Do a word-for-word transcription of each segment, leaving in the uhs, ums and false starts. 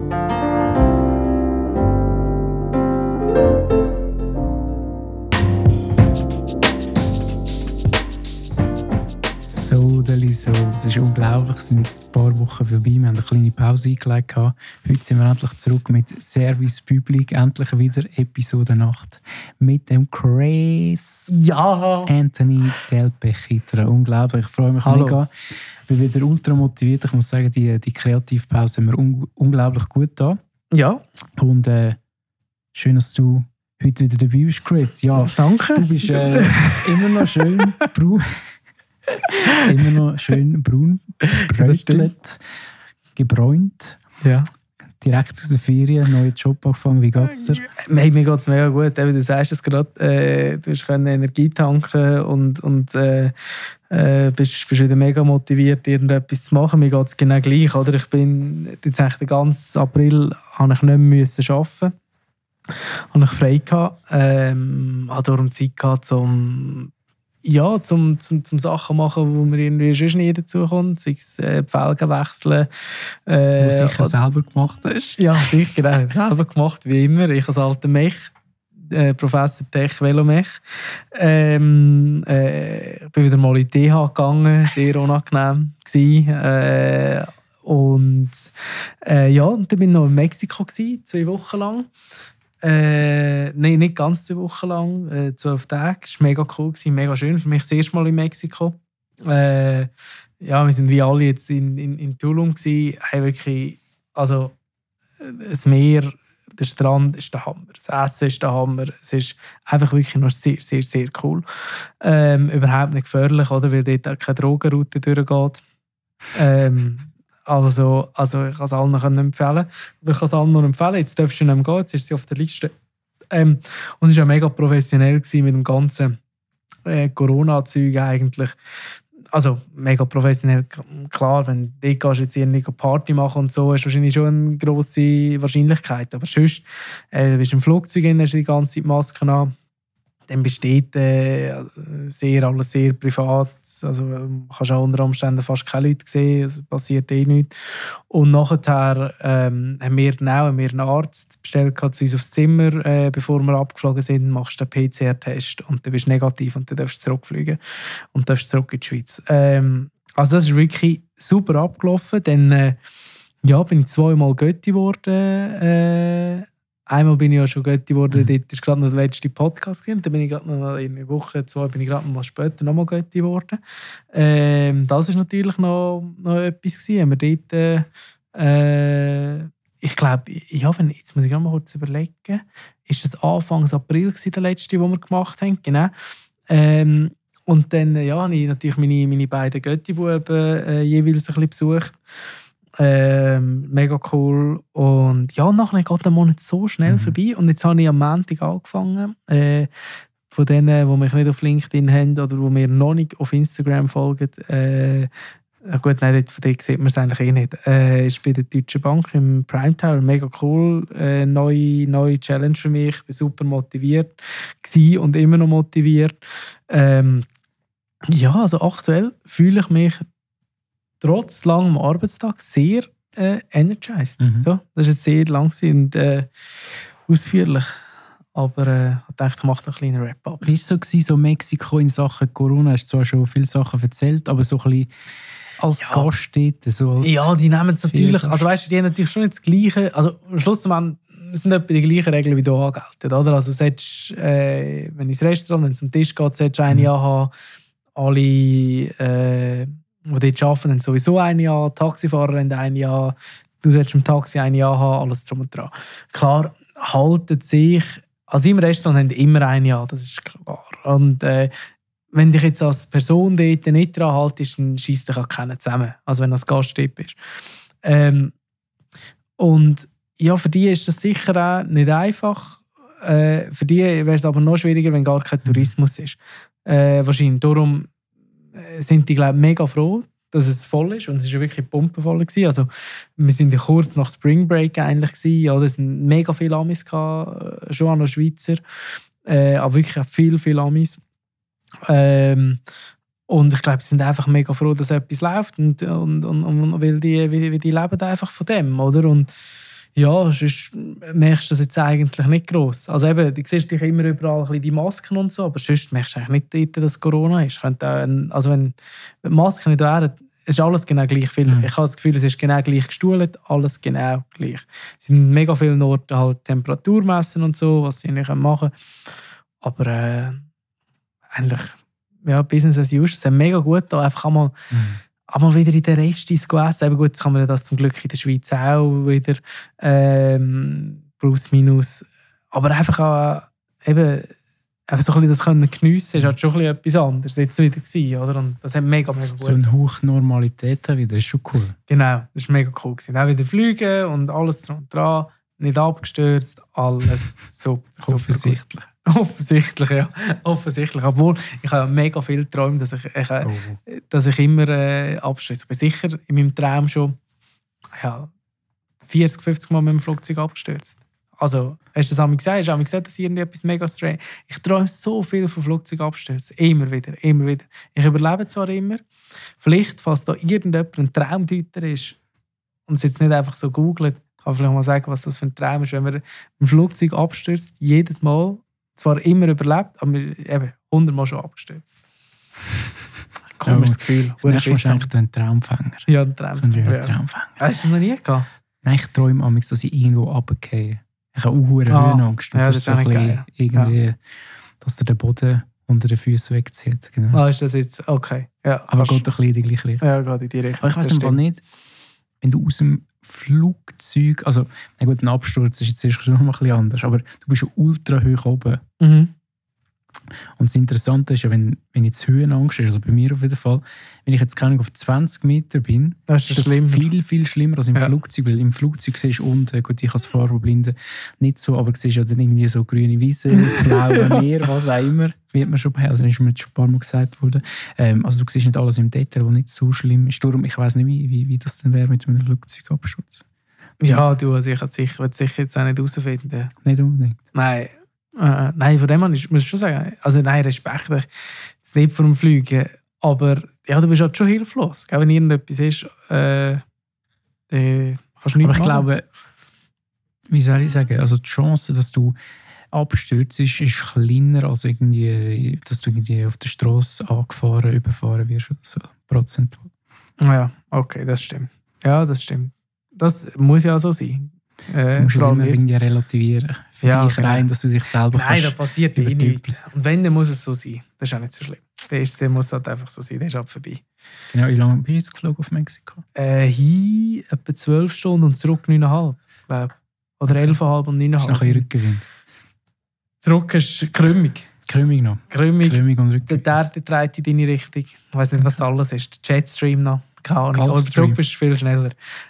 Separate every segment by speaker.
Speaker 1: So, Deli, so. Es ist unglaublich. Es sind jetzt ein paar Wochen vorbei. Wir haben eine kleine Pause eingelegt. Heute sind wir endlich zurück mit Service Public. Endlich wieder Episode acht. Mit dem Chris.
Speaker 2: Ja!
Speaker 1: Anthony Del Pechitra. Unglaublich. Ich freue mich
Speaker 2: Hallo.
Speaker 1: mega. Ich bin wieder ultra motiviert. Ich muss sagen, die, die Kreativpause haben wir un- unglaublich gut da.
Speaker 2: Ja.
Speaker 1: Und äh, schön, dass du heute wieder dabei bist, Chris. Ja,
Speaker 2: Danke.
Speaker 1: du bist äh, immer noch schön braun. Immer noch schön braun, brötelt, gebräunt.
Speaker 2: Ja.
Speaker 1: Direkt aus der Ferien, neuen Job angefangen. Wie geht's dir?
Speaker 2: Hey, mir geht es mega gut. Eben, du sagst es gerade, äh, du hast Energie tanken und, und äh, äh, bist, bist wieder mega motiviert, irgendetwas zu machen. Mir geht es genau gleich. Oder? Ich bin jetzt eigentlich den ganzen April habe ich nicht mehr müssen arbeiten. Habe ich frei gehabt. Ähm, habe darum Zeit gehabt, um Ja, zum, zum, zum Sachen machen, wo man irgendwie sonst nie dazu kommt. Sei es äh, die Felgen wechseln. Äh,
Speaker 1: Wo du sicher
Speaker 2: oder,
Speaker 1: selber gemacht hast.
Speaker 2: Ja, sicher, genau. Selber gemacht, wie immer. Ich als alter Mech, äh, Professor Tech Velomech. Ähm, äh, ich bin wieder mal in die T H gegangen, sehr unangenehm gewesen. Äh, und äh, ja, und dann bin ich noch in Mexiko gewesen, zwei Wochen lang. Äh, Nein, nicht ganz zwei Wochen lang, äh, zwölf Tage. Das war mega cool, gewesen, mega schön. Für mich das erste Mal in Mexiko. Äh, ja, wir sind wie alle jetzt in, in, in Tulum gewesen. Hey, wirklich, also das Meer, der Strand ist der Hammer, das Essen ist der Hammer. Es ist einfach wirklich nur sehr, sehr, sehr cool. Ähm, überhaupt nicht gefährlich, oder? Weil dort auch keine Drogenroute durchgeht. Ähm, Also, also ich kann es allen empfehlen. Ich kann es allen nur empfehlen. Jetzt darfst du nicht mehr gehen, jetzt ist sie auf der Liste. Ähm, und es war auch mega professionell gewesen mit dem ganzen äh, Corona-Zeug eigentlich. Also mega professionell. Klar, wenn du dort gehst, jetzt irgendwie Party machen und so, ist wahrscheinlich schon eine grosse Wahrscheinlichkeit. Aber sonst, äh, du bist im Flugzeug, hast du die ganze Zeit Masken an. Dann besteht äh, sehr, alles sehr privat. Also ähm, kannst auch unter Umständen fast keine Leute sehen, es passiert eh nichts. Und nachher ähm, haben wir dann auch haben wir einen Arzt bestellt zu uns aufs Zimmer, äh, bevor wir abgeflogen sind, machst du einen P C R-Test und dann bist du negativ und dann darfst du zurückfliegen und darfst zurück in die Schweiz. Ähm, also das ist wirklich super abgelaufen. Dann äh, ja, bin ich zweimal Götti geworden. Äh, Einmal bin ich ja schon Götti geworden, mhm. Dort war gerade noch der letzte Podcast. Und dann bin ich gerade noch in einer Woche, zwei, bin ich gerade noch später nochmal Götti geworden. Ähm, das war natürlich noch, noch etwas gewesen. Haben wir dort, äh, ich glaube, ja, wenn, jetzt muss ich mal kurz überlegen, ist das Anfang April gewesen, der letzte, den wir gemacht haben, genau. Ähm, und dann ja, habe ich natürlich meine, meine beiden Götti-Buben äh, jeweils ein bisschen besucht. Ähm, mega cool. Und ja, nachher geht der Monat so schnell mhm. vorbei. Und jetzt habe ich am Montag angefangen. Äh, von denen, die mich nicht auf LinkedIn haben oder die mir noch nicht auf Instagram folgen. Äh, gut, nein, von denen sieht man es eigentlich eh nicht. Äh, ist bei der Deutschen Bank im Prime Tower. Mega cool. Äh, neue, neue Challenge für mich. Ich war super motiviert gewesen und immer noch motiviert. Ähm, ja, also aktuell fühle ich mich trotz langem Arbeitstag sehr äh, energized. Mhm. So, das war jetzt sehr lang und äh, ausführlich. Aber äh, ich dachte, ich mache einen kleinen Wrap-up.
Speaker 1: Wie war es so, so Mexiko in Sachen Corona? Du hast zwar schon viele Sachen erzählt, aber so ein bisschen als ja. Gast dort, so als
Speaker 2: ja, die nehmen es natürlich. Also weißt du, die haben natürlich schon nicht das Gleiche. Also am Schluss sind etwa die gleichen Regeln wie hier angelten. Oder? Also solltest, äh, wenn ins Restaurant, wenn es zum Tisch geht, solltest du eine mhm. haben. Alle äh, die dort arbeiten, haben sowieso ein Jahr, Taxifahrer haben ein Jahr, du solltest im Taxi ein Jahr haben, alles drum und dran. Klar, halten sich, also im Restaurant haben immer ein Jahr, das ist klar. Und äh, wenn dich jetzt als Person dort nicht dran haltest, dann scheisst dich auch keiner zusammen, also wenn du als Gast dort bist. Ähm, und ja, für die ist das sicher auch nicht einfach. Äh, für die wäre es aber noch schwieriger, wenn gar kein Tourismus ist. Äh, wahrscheinlich darum sind die, glaube ich, mega froh, dass es voll ist. Und es war ja wirklich pumpenvoll. Also, wir waren ja kurz nach Spring Break eigentlich. Ja, es waren mega viele Amis, gehabt, schon auch noch Schweizer. Äh, aber wirklich auch viele, viele Amis. Ähm, und ich glaube, sie sind einfach mega froh, dass etwas läuft. Und, und, und, und weil die, die, die leben einfach von dem. Oder? Und Ja, sonst merkst du das jetzt eigentlich nicht gross. Also eben, du siehst dich immer überall ein bisschen die Masken und so, aber sonst merkst du eigentlich nicht, dass Corona ist. Könnte auch ein, also wenn die Masken nicht wären, es ist alles genau gleich viel. Mhm. Ich habe das Gefühl, es ist genau gleich gestuhlt, alles genau gleich. Es sind mega vielen Orten halt Temperatur messen und so, was sie nicht machen können. Aber äh, eigentlich, ja, Business as usual. Es ist mega gut, da einfach einmal, mhm. einmal wieder in den Restis zu essen. Eben gut, jetzt kann man das zum Glück in der Schweiz auch wieder ähm, plus minus. Aber einfach auch eben einfach so ein bisschen das können geniessen, ist halt schon ein bisschen etwas anderes jetzt wieder gewesen, oder? Und das hat mega, mega gut.
Speaker 1: So eine Hauch Normalität wieder, ist schon cool.
Speaker 2: Genau, das ist mega cool gewesen. Auch wieder fliegen und alles dran und dran, nicht abgestürzt, alles super, super
Speaker 1: offensichtlich.
Speaker 2: Gut. Offensichtlich, ja. Offensichtlich. Obwohl, ich habe mega viel geträumt, dass ich, ich, oh. dass ich immer äh, abstürze. Ich bin sicher in meinem Traum schon ja, vierzig, fünfzig Mal mit dem Flugzeug abgestürzt. Also, hast du das einmal gesagt? Hast du einmal gesagt, dass irgendetwas mega strange... Ich träume so viel von Flugzeugabstürzen. Immer wieder, immer wieder. Ich überlebe zwar immer. Vielleicht, falls da irgendjemand ein Traumdeuter ist und es jetzt nicht einfach so googelt, kann ich vielleicht mal sagen, was das für ein Traum ist. Wenn man ein Flugzeug abstürzt, jedes Mal, zwar immer überlebt, aber eben hundertmal schon abgestürzt. Komisches Gefühl.
Speaker 1: Du hast wahrscheinlich einen Traumfänger.
Speaker 2: Ja, ein Traumfänger.
Speaker 1: So ein
Speaker 2: ja.
Speaker 1: Traumfänger.
Speaker 2: Hast du das noch nie gehabt?
Speaker 1: Nein, ich träume manchmal, dass ich irgendwo runtergehe. Ich habe auch hohe
Speaker 2: ah,
Speaker 1: Höhenangst.
Speaker 2: Ja,
Speaker 1: das,
Speaker 2: das
Speaker 1: ist so ein bisschen irgendwie, ja. dass dir der Boden unter den Füßen wegzieht. Genau.
Speaker 2: Ah, ist das jetzt? Okay. Ja,
Speaker 1: aber geht doch ein bisschen in die gleiche Richtung.
Speaker 2: Ja, geht in die Richtung.
Speaker 1: Aber ich weiss einfach nicht, wenn du aus dem Flugzeug, also, na gut, ein Absturz ist jetzt schon noch ein bisschen anders, aber du bist schon ultra hoch oben.
Speaker 2: Mhm.
Speaker 1: Und das Interessante ist ja, wenn, wenn jetzt Höhenangst ist, also bei mir auf jeden Fall, wenn ich jetzt keine Ahnung, auf zwanzig Meter bin,
Speaker 2: das ist,
Speaker 1: ist das
Speaker 2: schlimmer.
Speaker 1: viel, viel schlimmer als im
Speaker 2: ja.
Speaker 1: Flugzeug. Weil im Flugzeug siehst du unten, gut, ich als Farbenblinde nicht so, aber du siehst ja dann irgendwie so grüne Wiese, das blaue Meer, was auch immer, wird mir schon also ist mir jetzt schon ein paar Mal gesagt worden. Ähm, also du siehst nicht alles im Detail, was nicht so schlimm ist. Darum, ich weiss nicht, wie, wie, wie das denn wäre mit einem Flugzeugabsturz.
Speaker 2: Ja, du, also ich würde sicher, sicher jetzt auch nicht herausfinden.
Speaker 1: Nicht unbedingt?
Speaker 2: Nein. Äh, nein, von dem an muss ich schon sagen, also nein, Respekt, jetzt nicht vor dem Fliegen, aber ja, du bist halt schon hilflos. Wenn irgendetwas ist, äh, dann kannst du nichts
Speaker 1: Aber ich
Speaker 2: machen.
Speaker 1: glaube, wie soll ich sagen, also die Chance, dass du abstürzt, ist, ist kleiner, als irgendwie, dass du irgendwie auf der Straße angefahren, überfahren wirst oder so, prozentual.
Speaker 2: Ja, okay, das stimmt. Ja, das stimmt. Das muss ja so sein. Äh,
Speaker 1: du musst es immer irgendwie relativieren. Für
Speaker 2: ja,
Speaker 1: dich rein, dass du dich selber
Speaker 2: Nein, da passiert eh nichts. Und wenn, dann muss es so sein. Das ist auch nicht so schlimm. Der muss halt einfach so sein, der ist ab vorbei.
Speaker 1: Genau, wie lange bist du jetzt geflogen auf Mexiko?
Speaker 2: Äh, hin etwa zwölf Stunden und zurück neuneinhalb, glaube ich. Oder elf Komma fünf und neuneinhalb.
Speaker 1: Ist nachher Rückenwind?
Speaker 2: Zurück ist Krümmig.
Speaker 1: Krümmig noch?
Speaker 2: Krümmig.
Speaker 1: Krümmig und Rückenwind.
Speaker 2: Der Erde dreht in deine Richtung. Ich weiß nicht, was alles ist. Der Jetstream noch. Keine Ahnung. Aber zurück bist du viel schneller.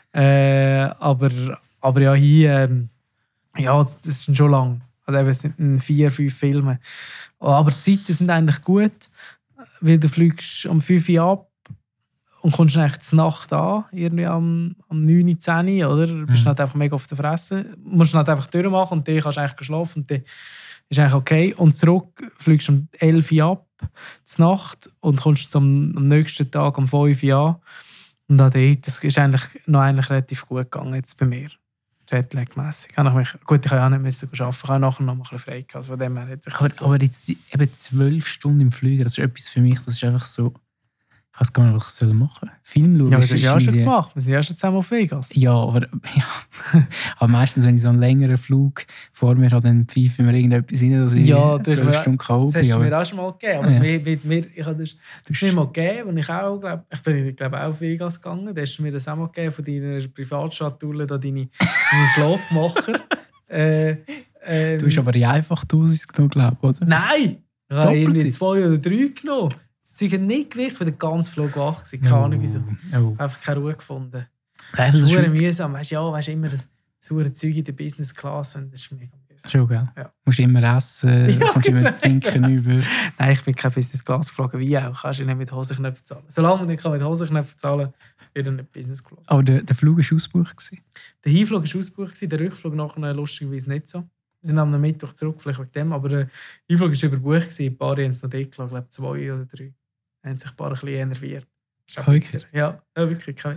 Speaker 2: Äh, aber, aber ja, hier... Ähm, ja, das, das ist schon lang. Also eben, es sind vier, fünf Filme. Aber die Zeiten sind eigentlich gut, weil du fliegst um fünf Uhr ab und kommst eigentlich zur Nacht an, irgendwie am, am neun, zehn, oder? Du bist mhm. halt einfach mega auf der Fresse. Du musst halt einfach durchmachen und dann kannst du eigentlich schlafen und dann ist eigentlich okay. Und zurück fliegst du um elf Uhr ab, zur Nacht, und kommst zum, am nächsten Tag um fünf Uhr an. Und dann, das ist eigentlich noch eigentlich relativ gut gegangen jetzt bei mir. Jetlag-mässig. Gut, ich kann ja auch nicht müssen arbeiten, ich habe nachher noch mal ein bisschen frei gehabt. Also von dem her hat sich
Speaker 1: aber, aber jetzt eben zwölf Stunden im Flüger, das ist etwas für mich, das ist einfach so, ich weiß gar nicht, was ich machen soll. Film schauen.
Speaker 2: Ja, das hast du ja auch schon gemacht. Wir sind ja schon zusammen auf Vegas.
Speaker 1: Ja, aber, ja. aber meistens, wenn ich so einen längeren Flug vor mir habe, dann pfeife ich mir irgendetwas rein, dass ich
Speaker 2: ja,
Speaker 1: zwölf Stunden kann.
Speaker 2: Das hast du mir auch schon mal gegeben. Aber
Speaker 1: ja.
Speaker 2: mir, mir, mir, ich habe das, das nicht mal gegeben. Und ich, auch, glaub, ich bin glaub, auch auf Vegas gegangen. Da hast du mir das auch mal gegeben, von deiner Privatschatulle, da deine, deine Schlafmacher. äh, ähm,
Speaker 1: du hast aber die einfache Dosis genommen, glaube ich, oder?
Speaker 2: Nein! Ich habe irgendwie zwei oder drei genommen. Sie haben nicht gewickt, weil der ganze Flug wach war. Keine Ahnung wieso.
Speaker 1: Oh.
Speaker 2: Einfach keine Ruhe gefunden.
Speaker 1: Ja,
Speaker 2: das ist super mühsam. Weißt du, ja, weißt immer das saure Zeug in der Business Class. Das ist mega mühsam.
Speaker 1: Schon, gell?
Speaker 2: Ja.
Speaker 1: Musst immer essen,
Speaker 2: ja,
Speaker 1: kommst immer das Trinken über.
Speaker 2: Nein, ich bin kein Business Class geflogen. Wie auch. Kannst du nicht mit Hosenknöpfen zahlen. Solange man nicht mit Hosenknöpfen zahlen kann, wird er nicht Business Class.
Speaker 1: Aber der, der Flug war ausgebucht?
Speaker 2: Der Hinflug war ausgebucht, der Rückflug nachher lustigerweise nicht so. Wir sind am Mittwoch zurück, vielleicht wegen dem. Aber der Hinflug war überbucht. Ein paar haben es noch dort gelassen, glaube zwei oder drei. Haben sich ein paar ein bisschen enerviert.
Speaker 1: Wirklich?
Speaker 2: Ja, ja, wirklich, kein Witz.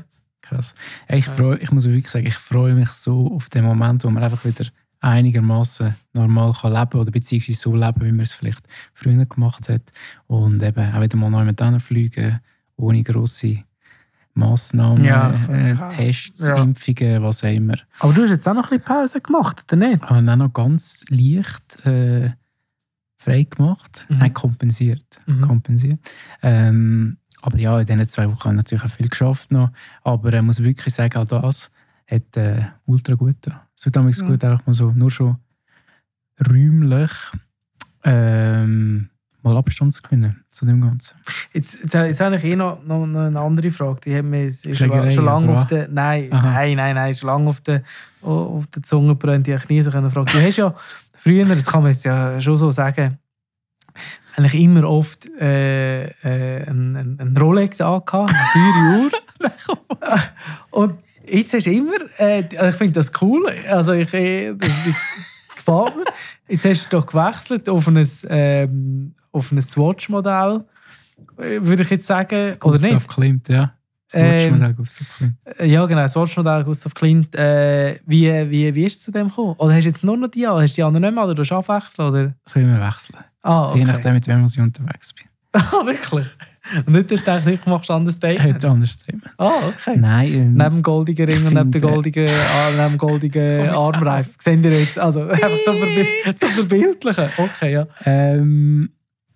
Speaker 1: Krass. Ich, freu, ich muss wirklich sagen, ich freue mich so auf den Moment, wo man einfach wieder einigermaßen normal kann leben oder beziehungsweise so leben, wie man es vielleicht früher gemacht hat. Und eben auch wieder mal neu mit denen fliegen, ohne grosse Massnahmen,
Speaker 2: Ja.
Speaker 1: äh, Tests,
Speaker 2: Ja.
Speaker 1: Impfungen, was auch immer.
Speaker 2: Aber du hast jetzt auch noch ein bisschen Pause gemacht, oder nicht?
Speaker 1: Ich habe dann auch noch ganz leicht äh, frei gemacht,
Speaker 2: Mhm.
Speaker 1: nein, kompensiert.
Speaker 2: Mhm.
Speaker 1: kompensiert. Ähm, aber ja, in diesen zwei Wochen habe ich natürlich auch viel geschafft noch. Aber ich muss wirklich sagen, auch das hat äh, ultra gut getan. Es wird damals
Speaker 2: Ja.
Speaker 1: gut, einfach mal so, nur schon räumlich ähm, mal Abstand zu gewinnen zu dem Ganzen.
Speaker 2: Jetzt, jetzt, jetzt habe ich eh noch, noch, noch eine andere Frage. Die hat mir ist schon,
Speaker 1: Schlägerei,
Speaker 2: schon lange
Speaker 1: also
Speaker 2: auf
Speaker 1: was?
Speaker 2: der nein,
Speaker 1: Aha.
Speaker 2: nein, nein, nein, schon lange auf der, auf der Zunge brennt. Die habe ich nie so können fragen. Du hast ja früher, das kann man jetzt ja schon so sagen, eigentlich immer oft äh, äh, ein, ein, ein Rolex angehabt, eine teure Uhr. Und jetzt hast du immer, äh, ich finde das cool, also ich, äh, das, das gefällt mir. Jetzt hast du doch gewechselt auf ein, ähm, auf ein Swatch-Modell, äh, würde ich jetzt sagen, oder
Speaker 1: Gustav
Speaker 2: nicht?
Speaker 1: Klimt, ja. Das
Speaker 2: Ähm,
Speaker 1: Watchmodell Gustav Klimt.
Speaker 2: Äh, Ja, genau, das Swatch-Modell Gustav Klimt. Äh, wie, wie, wie ist es zu dem gekommen? Oder hast du jetzt nur noch die an? Hast du die anderen nicht mehr oder du hast abwechseln? Oder?
Speaker 1: Können wir wechseln.
Speaker 2: Ah,
Speaker 1: Je
Speaker 2: okay.
Speaker 1: nachdem, mit wem ich unterwegs bin.
Speaker 2: Ah, wirklich? Und nicht, dass du denkst, ich machst ein anderes Statement?
Speaker 1: Heute anderes Statement.
Speaker 2: Ah, okay.
Speaker 1: Nein, ähm,
Speaker 2: Neben dem goldigen Ring
Speaker 1: ich
Speaker 2: und neben
Speaker 1: finde-
Speaker 2: dem goldigen, ah, neben dem goldigen
Speaker 1: Komm jetzt
Speaker 2: Armreif. Seht ihr jetzt? Also, einfach zum, Verbi zum Verbildlichen. Okay, ja.
Speaker 1: Ähm,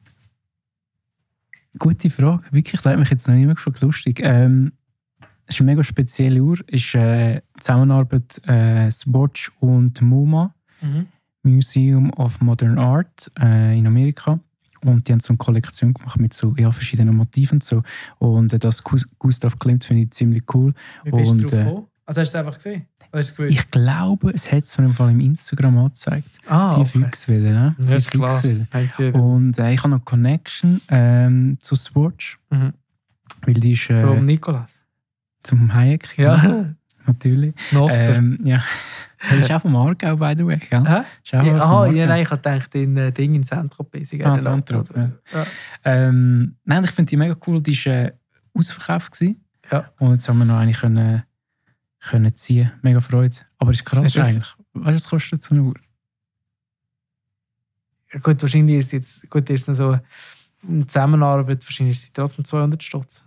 Speaker 1: gute Frage. Wirklich, das hat mich jetzt noch immer gefragt. Lustig. Ähm, es ist eine mega spezielle Uhr. Es ist äh, Zusammenarbeit äh, Swatch und MoMA,
Speaker 2: Mhm.
Speaker 1: Museum of Modern Art äh, in Amerika. Und die haben so eine Kollektion gemacht mit so ja, verschiedenen Motiven und so. Und äh, das Gus- Gustav Klimt finde ich ziemlich cool.
Speaker 2: Wie bist
Speaker 1: Und,
Speaker 2: du drauf
Speaker 1: äh,
Speaker 2: gekommen? Also, hast du es einfach gesehen? Oder hast du es gewusst?
Speaker 1: Ich glaube, es hat es mir im Fall im Instagram angezeigt.
Speaker 2: ah,
Speaker 1: Die
Speaker 2: okay.
Speaker 1: Füchse wieder, ne?
Speaker 2: Ja,
Speaker 1: Die
Speaker 2: ist klar.
Speaker 1: Füchse wieder.
Speaker 2: Haben sie-
Speaker 1: Und äh, ich habe noch Connection ähm, zu Swatch,
Speaker 2: Mhm.
Speaker 1: weil die ist äh,
Speaker 2: Vom Nikolas.
Speaker 1: zum Hayek,
Speaker 2: Ja,
Speaker 1: natürlich.
Speaker 2: Nachbar.
Speaker 1: Ähm, ja. Der ist auch vom Aargau, by the way. Gell?
Speaker 2: Hä?
Speaker 1: Ist auch
Speaker 2: Ja,
Speaker 1: vom
Speaker 2: aha,
Speaker 1: Aargau.
Speaker 2: ja, nein, ich habe gedacht, in äh, Ding in Saint-Tropez.
Speaker 1: Ah, Saint-Tropez, ja.
Speaker 2: ja.
Speaker 1: Ähm, nein, ich finde die mega cool. Die war äh, ausverkauft. Gewesen.
Speaker 2: Ja.
Speaker 1: Und jetzt haben wir noch eine können, können ziehen. Mega Freude. Aber es ist krass
Speaker 2: Ist das-
Speaker 1: eigentlich. Weißt du, was kostet so eine Uhr?
Speaker 2: Ja, gut, wahrscheinlich ist es jetzt gut, ist es so eine Zusammenarbeit, wahrscheinlich ist es trotzdem zweihundert Stutz.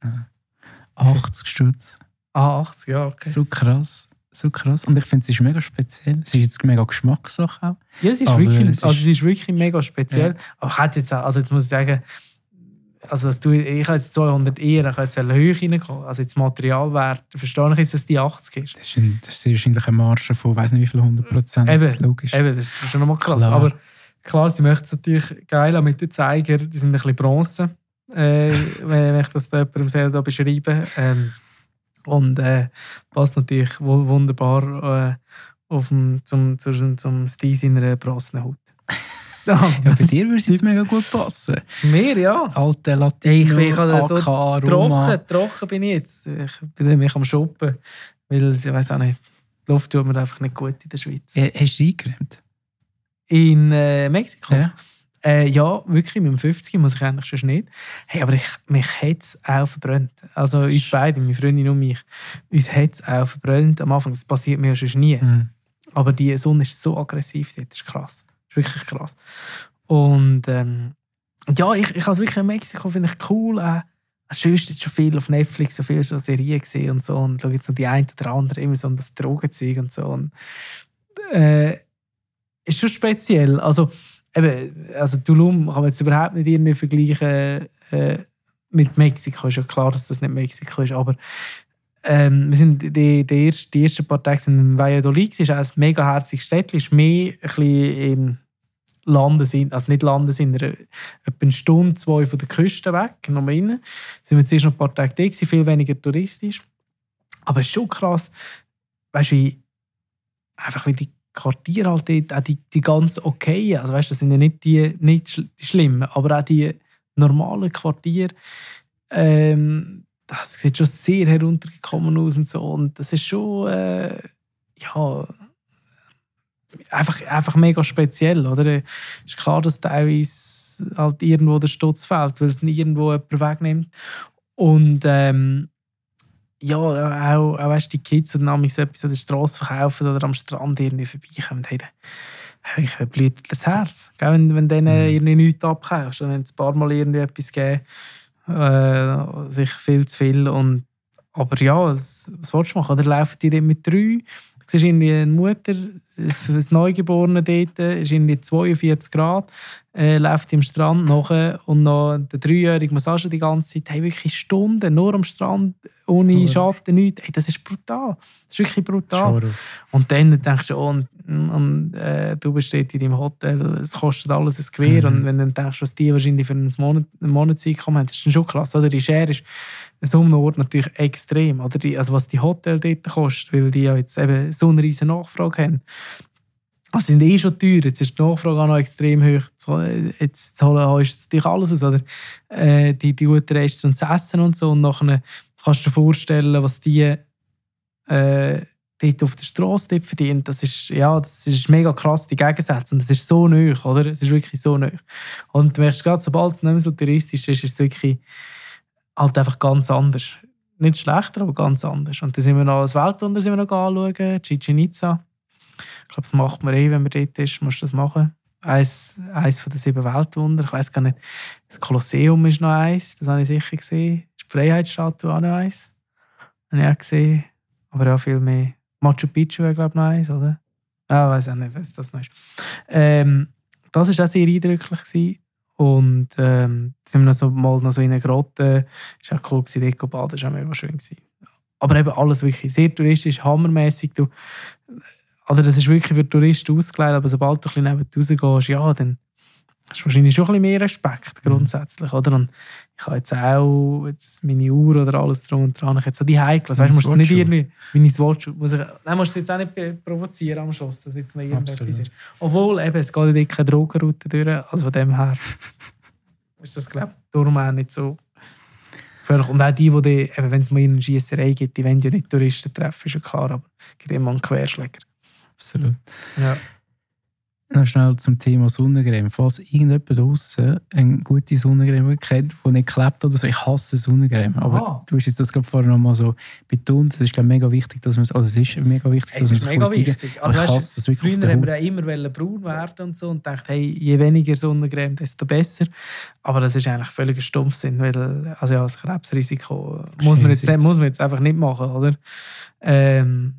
Speaker 1: achtzig Stutz.
Speaker 2: Ah, achtzig, ja, okay.
Speaker 1: So krass. So krass. Und ich finde, es ist mega speziell. Es ist jetzt mega Geschmackssache auch.
Speaker 2: Ja, es ist,
Speaker 1: Aber
Speaker 2: wirklich,
Speaker 1: es ist-
Speaker 2: also es ist wirklich mega speziell.
Speaker 1: Ja.
Speaker 2: Aber ich hätte jetzt auch, also jetzt muss ich sagen, also dass du, ich habe jetzt zweihundert eher, ich habe jetzt höher reingehen. Also jetzt Materialwert, verstehe ich jetzt, dass die achtzig ist.
Speaker 1: Das ist, ein, das ist wahrscheinlich eine Marge von weiss nicht wie viel hundert Prozent.
Speaker 2: Eben,
Speaker 1: Logisch.
Speaker 2: Eben, das ist schon nochmal krass.
Speaker 1: Klar.
Speaker 2: Aber klar, sie möchten es natürlich geil auch mit den Zeiger, die sind ein bisschen Bronze, äh, wenn wenn ich das da jemandem selber beschreibe. Ähm, und äh, passt natürlich wu- wunderbar äh, auf dem, zum, zum, zum Stil seiner Brossenhaut.
Speaker 1: Ja, bei dir würde es jetzt mega gut passen.
Speaker 2: Mir, ja.
Speaker 1: Alte Latino,
Speaker 2: Ich bin gerade so
Speaker 1: A K, Roma.
Speaker 2: Trocken, trocken bin ich jetzt. Ich bin nämlich am Shoppen, weil ich weiß auch nicht, die Luft tut mir einfach nicht gut in der Schweiz.
Speaker 1: Ja, hast du eingeräumt?
Speaker 2: In äh, Mexiko?
Speaker 1: Ja.
Speaker 2: Äh, ja, wirklich, mit dem fünfzig muss ich eigentlich schon nicht. Hey, aber ich, mich hat es auch verbrannt. Also uns beide, meine Freundin und mich, uns hat es auch verbrannt. Am Anfang, das passiert mir ja schon nie.
Speaker 1: Mhm.
Speaker 2: Aber die Sonne ist so aggressiv, das ist krass. Das ist wirklich krass. Und ähm, ja, ich, ich also wirklich in Mexiko finde ich cool. Äh, sonst ist schon viel auf Netflix, so viel schon Serien gesehen und so. Und schau jetzt noch die eine oder andere, immer so um das Drogenzeug und so. Und, äh, ist schon speziell. Also, eben, also Tulum kann man jetzt überhaupt nicht irgendwie vergleichen äh, mit Mexiko. Ist ja klar, dass das nicht Mexiko ist, aber ähm, wir sind die, die, ersten, die ersten paar Tage in Valladolid. Es ist auch ein mega herziges Städtchen. Es ist mehr ein bisschen im Landesinn, also nicht Landesinn, etwa eine Stunde, zwei von der Küste weg, noch mal rein. Sind wir zuerst noch ein paar Tage da gewesen, viel weniger touristisch. Aber es ist schon krass, weißt du, wie einfach wie die Quartiere halt dort, auch die, die ganz okay, also weißt du, das sind ja nicht die, nicht schl- die schlimmen, aber auch die normalen Quartiere, ähm, das sieht schon sehr heruntergekommen aus und so, und das ist schon, äh, ja, einfach, einfach mega speziell, oder? Ist klar, dass teilweise halt irgendwo der Stutz fällt, weil es irgendwo jemand wegnimmt. Und ähm, ja, auch, auch weißt, die Kids, die nämlich so etwas an der Straße verkaufen oder am Strand irgendwie vorbeikommen, hey, da blüht das Herz. Gell? Wenn, wenn denen mhm. irgendwie nichts abkaufst, wenn es ein paar Mal irgendwie etwas geben, äh, sich viel zu viel. Und, aber ja, was, was willst du machen? Oder laufen die dort mit drei? Du siehst irgendwie eine Mutter, das Neugeborene dort, ist irgendwie zweiundvierzig Grad, äh, läuft am Strand nachher und noch der Dreijährige muss auch schon die ganze Zeit, hey, wirklich Stunden, nur am Strand, ohne Schatten, nichts. Hey, das ist brutal. Das ist wirklich brutal. Schau. Und dann denkst du, oh, und, und äh, du bist dort in deinem Hotel, es kostet alles ein Gewehr. Mhm. Und wenn du dann denkst, was die wahrscheinlich für einen Monat, einen Monatseinkommen haben, das ist dann schon klasse. Oder die Schere ist so einem Ort natürlich extrem. Oder die, also was die Hotels dort kosten, weil die ja jetzt eben so eine riesen Nachfrage haben. Also sind eh schon teuer, jetzt ist die Nachfrage auch noch extrem hoch. Jetzt, jetzt holst du natürlich alles aus, oder? Äh, die, die guten Restaurants, das Essen und so. Und nachher kannst du dir vorstellen, was die äh, dort auf der Straße verdienen. Das ist, ja, das ist mega krass, die Gegensätze. Und das ist so nahe, oder? Es ist wirklich so nahe. Und du merkst gerade, sobald es nicht mehr so touristisch ist, ist es wirklich halt einfach ganz anders. Nicht schlechter, aber ganz anders. Und dann sind wir noch das Weltwunder sind wir noch anschauen, Chichen Itza. Ich glaube, das macht man eh, wenn man dort ist, musst du das machen. Eins, eins von den sieben Weltwundern. Ich weiss gar nicht, das Kolosseum ist noch eins, das habe ich sicher gesehen. Die Freiheitsstatue auch noch eins. Habe ich auch gesehen. Aber auch viel mehr. Machu Picchu wäre, glaube ich, noch eins, oder? Ah, ich weiss auch nicht, was das noch ist. Ähm, das war auch sehr eindrücklich gewesen. Und ähm, sind wir noch so, mal noch so in einer Grotte. Es war auch cool, dort zu baden, das war auch mega schön gewesen. Aber eben alles wirklich sehr touristisch, hammermäßig. Du, Oder das ist wirklich für Touristen ausgelegt, aber sobald du ein bisschen neben rausgehst, ja, dann hast du wahrscheinlich schon ein bisschen mehr Respekt grundsätzlich. Oder? Und ich habe jetzt auch jetzt meine Uhr oder alles drum und dran. Ich habe jetzt auch die Heikles. Weißt du, musst du nicht irgendwie meine Swatch. Muss ich, nein, musst du jetzt auch nicht provozieren am Schluss, dass jetzt noch irgendetwas ist. Obwohl, eben, es geht ja keine Drogenroute durch. Also von dem her ist das, glaube ich, darum auch nicht so gefährlich. Und auch die, die, eben, wenn es mal eine Schiesserei gibt, die wollen ja nicht Touristen treffen, ist ja klar, aber es gibt immer einen Querschläger.
Speaker 1: Absolut.
Speaker 2: Ja.
Speaker 1: Noch schnell zum Thema Sonnencreme. Falls irgendjemand draussen eine gute Sonnencreme kennt, die nicht klebt oder so, ich hasse Sonnencreme. Aber ah. du hast jetzt das gerade vorher noch mal so betont. Es ist glaube mega wichtig, dass man es, also es ist mega wichtig,
Speaker 2: es
Speaker 1: dass man es
Speaker 2: mega wichtig. Also,
Speaker 1: ich
Speaker 2: weißt,
Speaker 1: hasse das wirklich.
Speaker 2: Früher haben wir ja immer braun werden und so und dachte, hey, je weniger Sonnencreme, desto besser. Aber das ist eigentlich völlig ein Stumpfsinn, weil also ja, das Krebsrisiko muss man, jetzt, muss man jetzt einfach nicht machen, oder? Ähm,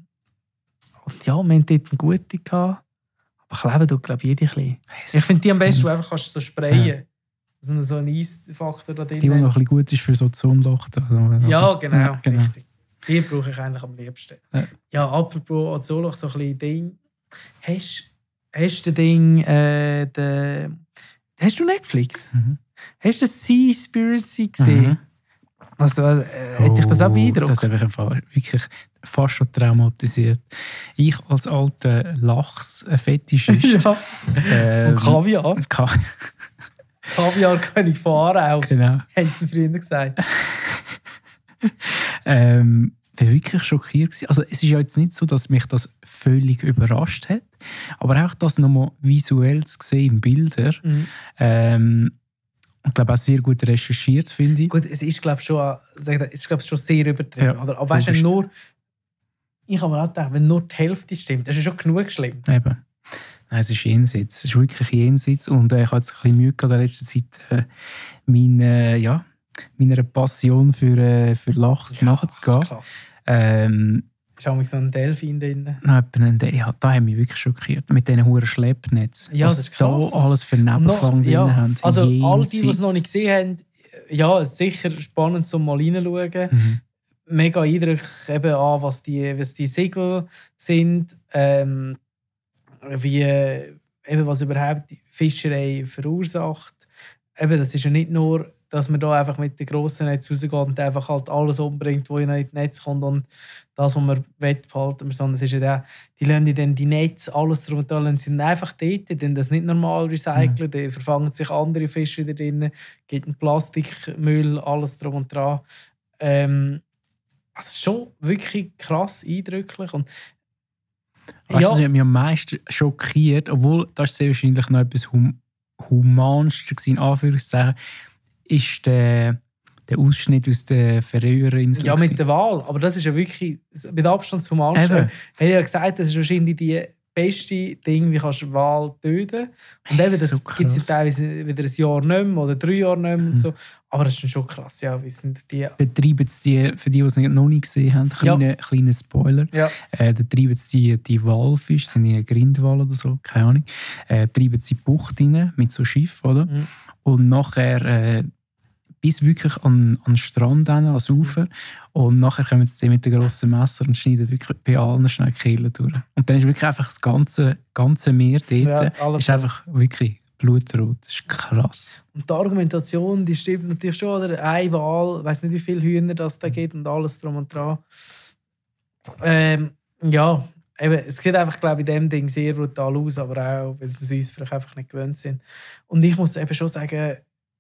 Speaker 2: und ja, wir hatten dort eine gute gehabt. Aber kleben tut, glaube ich, jede ein bisschen. Ich finde die am besten, du einfach kannst so sprayen. Ja. Also so ein Eisfaktor da drin.
Speaker 1: Die, die noch ein bisschen gut ist für so Zonenloch.
Speaker 2: Ja, genau, ja, genau. Richtig. Die brauche ich eigentlich am liebsten. Ja, ja apropos Ozonloch, so ein bisschen Ding. Hast, hast du Ding, äh, de, hast du Netflix? Mhm. Hast du Seaspiracy gesehen? Mhm. Also, äh, oh, hätte ich das auch beeindruckt?
Speaker 1: Das habe ich einfach wirklich fast schon traumatisiert. Ich als alter Lachs-Fetischist.
Speaker 2: Ja. Ähm, Und Kaviar. Ka Kaviar-König von Aarau.
Speaker 1: Genau.
Speaker 2: Haben sie früher gesagt.
Speaker 1: ähm, ich war wirklich schockiert. Also, es ist ja jetzt nicht so, dass mich das völlig überrascht hat. Aber auch das nochmal visuell zu sehen in Bildern. Mhm. Ähm, Ich glaube auch sehr gut recherchiert, finde ich.
Speaker 2: Gut, es ist glaube schon, es ist, schon sehr übertrieben. Ja, aber weißt du, nur, ich habe mir auch gedacht, wenn nur die Hälfte stimmt, das ist schon genug schlimm.
Speaker 1: Eben. Nein, es ist jenseits. Es ist wirklich jenseits. Und äh, ich habe jetzt ein bisschen Mühe gehabt in letzter Zeit, äh, meine, ja, meiner Passion für, äh, für Lachs ja, nachzugehen. Ähm,
Speaker 2: ist auch so ein Delfin drin.
Speaker 1: Nein, ja, da haben mich wirklich schockiert. Mit diesen hohen Schleppnetzen.
Speaker 2: Ja, das ist krass.
Speaker 1: Da alles für Nebenfang drin
Speaker 2: ja,
Speaker 1: haben.
Speaker 2: Also jenseits. All die, die es noch nicht gesehen haben, ja, sicher spannend zum mal reinschauen. Mhm. Mega eindrücklich eben an, was die, was die Segel sind, ähm, wie eben was überhaupt die Fischerei verursacht. Eben, das ist ja nicht nur, dass man da einfach mit den grossen Netz rausgeht und einfach halt alles umbringt, was in das Netz kommt und das, was man behalten, sondern es ist ja der, die lassen dann die Netze, alles drum und dran, sind einfach dort, die das nicht normal recyceln, mhm. die verfangen sich andere Fische wieder drin, gibt einen Plastikmüll, alles drum und dran. Ähm, also schon wirklich krass eindrücklich. Und
Speaker 1: weißt, ja. Das hat mich am meisten schockiert, obwohl das sehr wahrscheinlich noch etwas hum Humanste war, in Anführungszeichen, ist der, der Ausschnitt aus der Färöerinsel.
Speaker 2: Ja, mit der Wahl. Aber das ist ja wirklich, mit Abstand zum Anstellen. Er hat ja gesagt, das ist wahrscheinlich die beste Ding, wie kannst du Wahl töten. Und eben, das so gibt es ja teilweise wieder ein Jahr nicht mehr oder drei Jahre nicht mehr und so. Aber das ist schon krass, ja. Wie sind die...
Speaker 1: Betreiben die, für die, die es noch nicht gesehen haben, kleine, ja. kleine Spoiler.
Speaker 2: Ja.
Speaker 1: Äh, da treiben sie die, die Walfische, sind die Grindwal oder so, keine Ahnung. Äh, treiben sie die Bucht rein mit so Schiff, oder? Mhm. Und nachher äh, bis wirklich an, an den Strand, hin, ans Ufer. Und nachher kommen sie mit dem grossen Messer und schneiden wirklich bei allen schnell die Kehlen durch. Und dann ist wirklich einfach das ganze, ganze Meer dort. Ja, alles ist einfach wirklich blutrot. Das ist krass.
Speaker 2: Und die Argumentation, die stimmt natürlich schon. Oder? Eine Wahl, ich weiss nicht, wie viele Hühner das da gibt und alles drum und dran. Ähm, ja, eben, es sieht einfach, glaube ich, in diesem Ding sehr brutal aus, aber auch, weil wir uns vielleicht einfach nicht gewöhnt sind. Und ich muss eben schon sagen,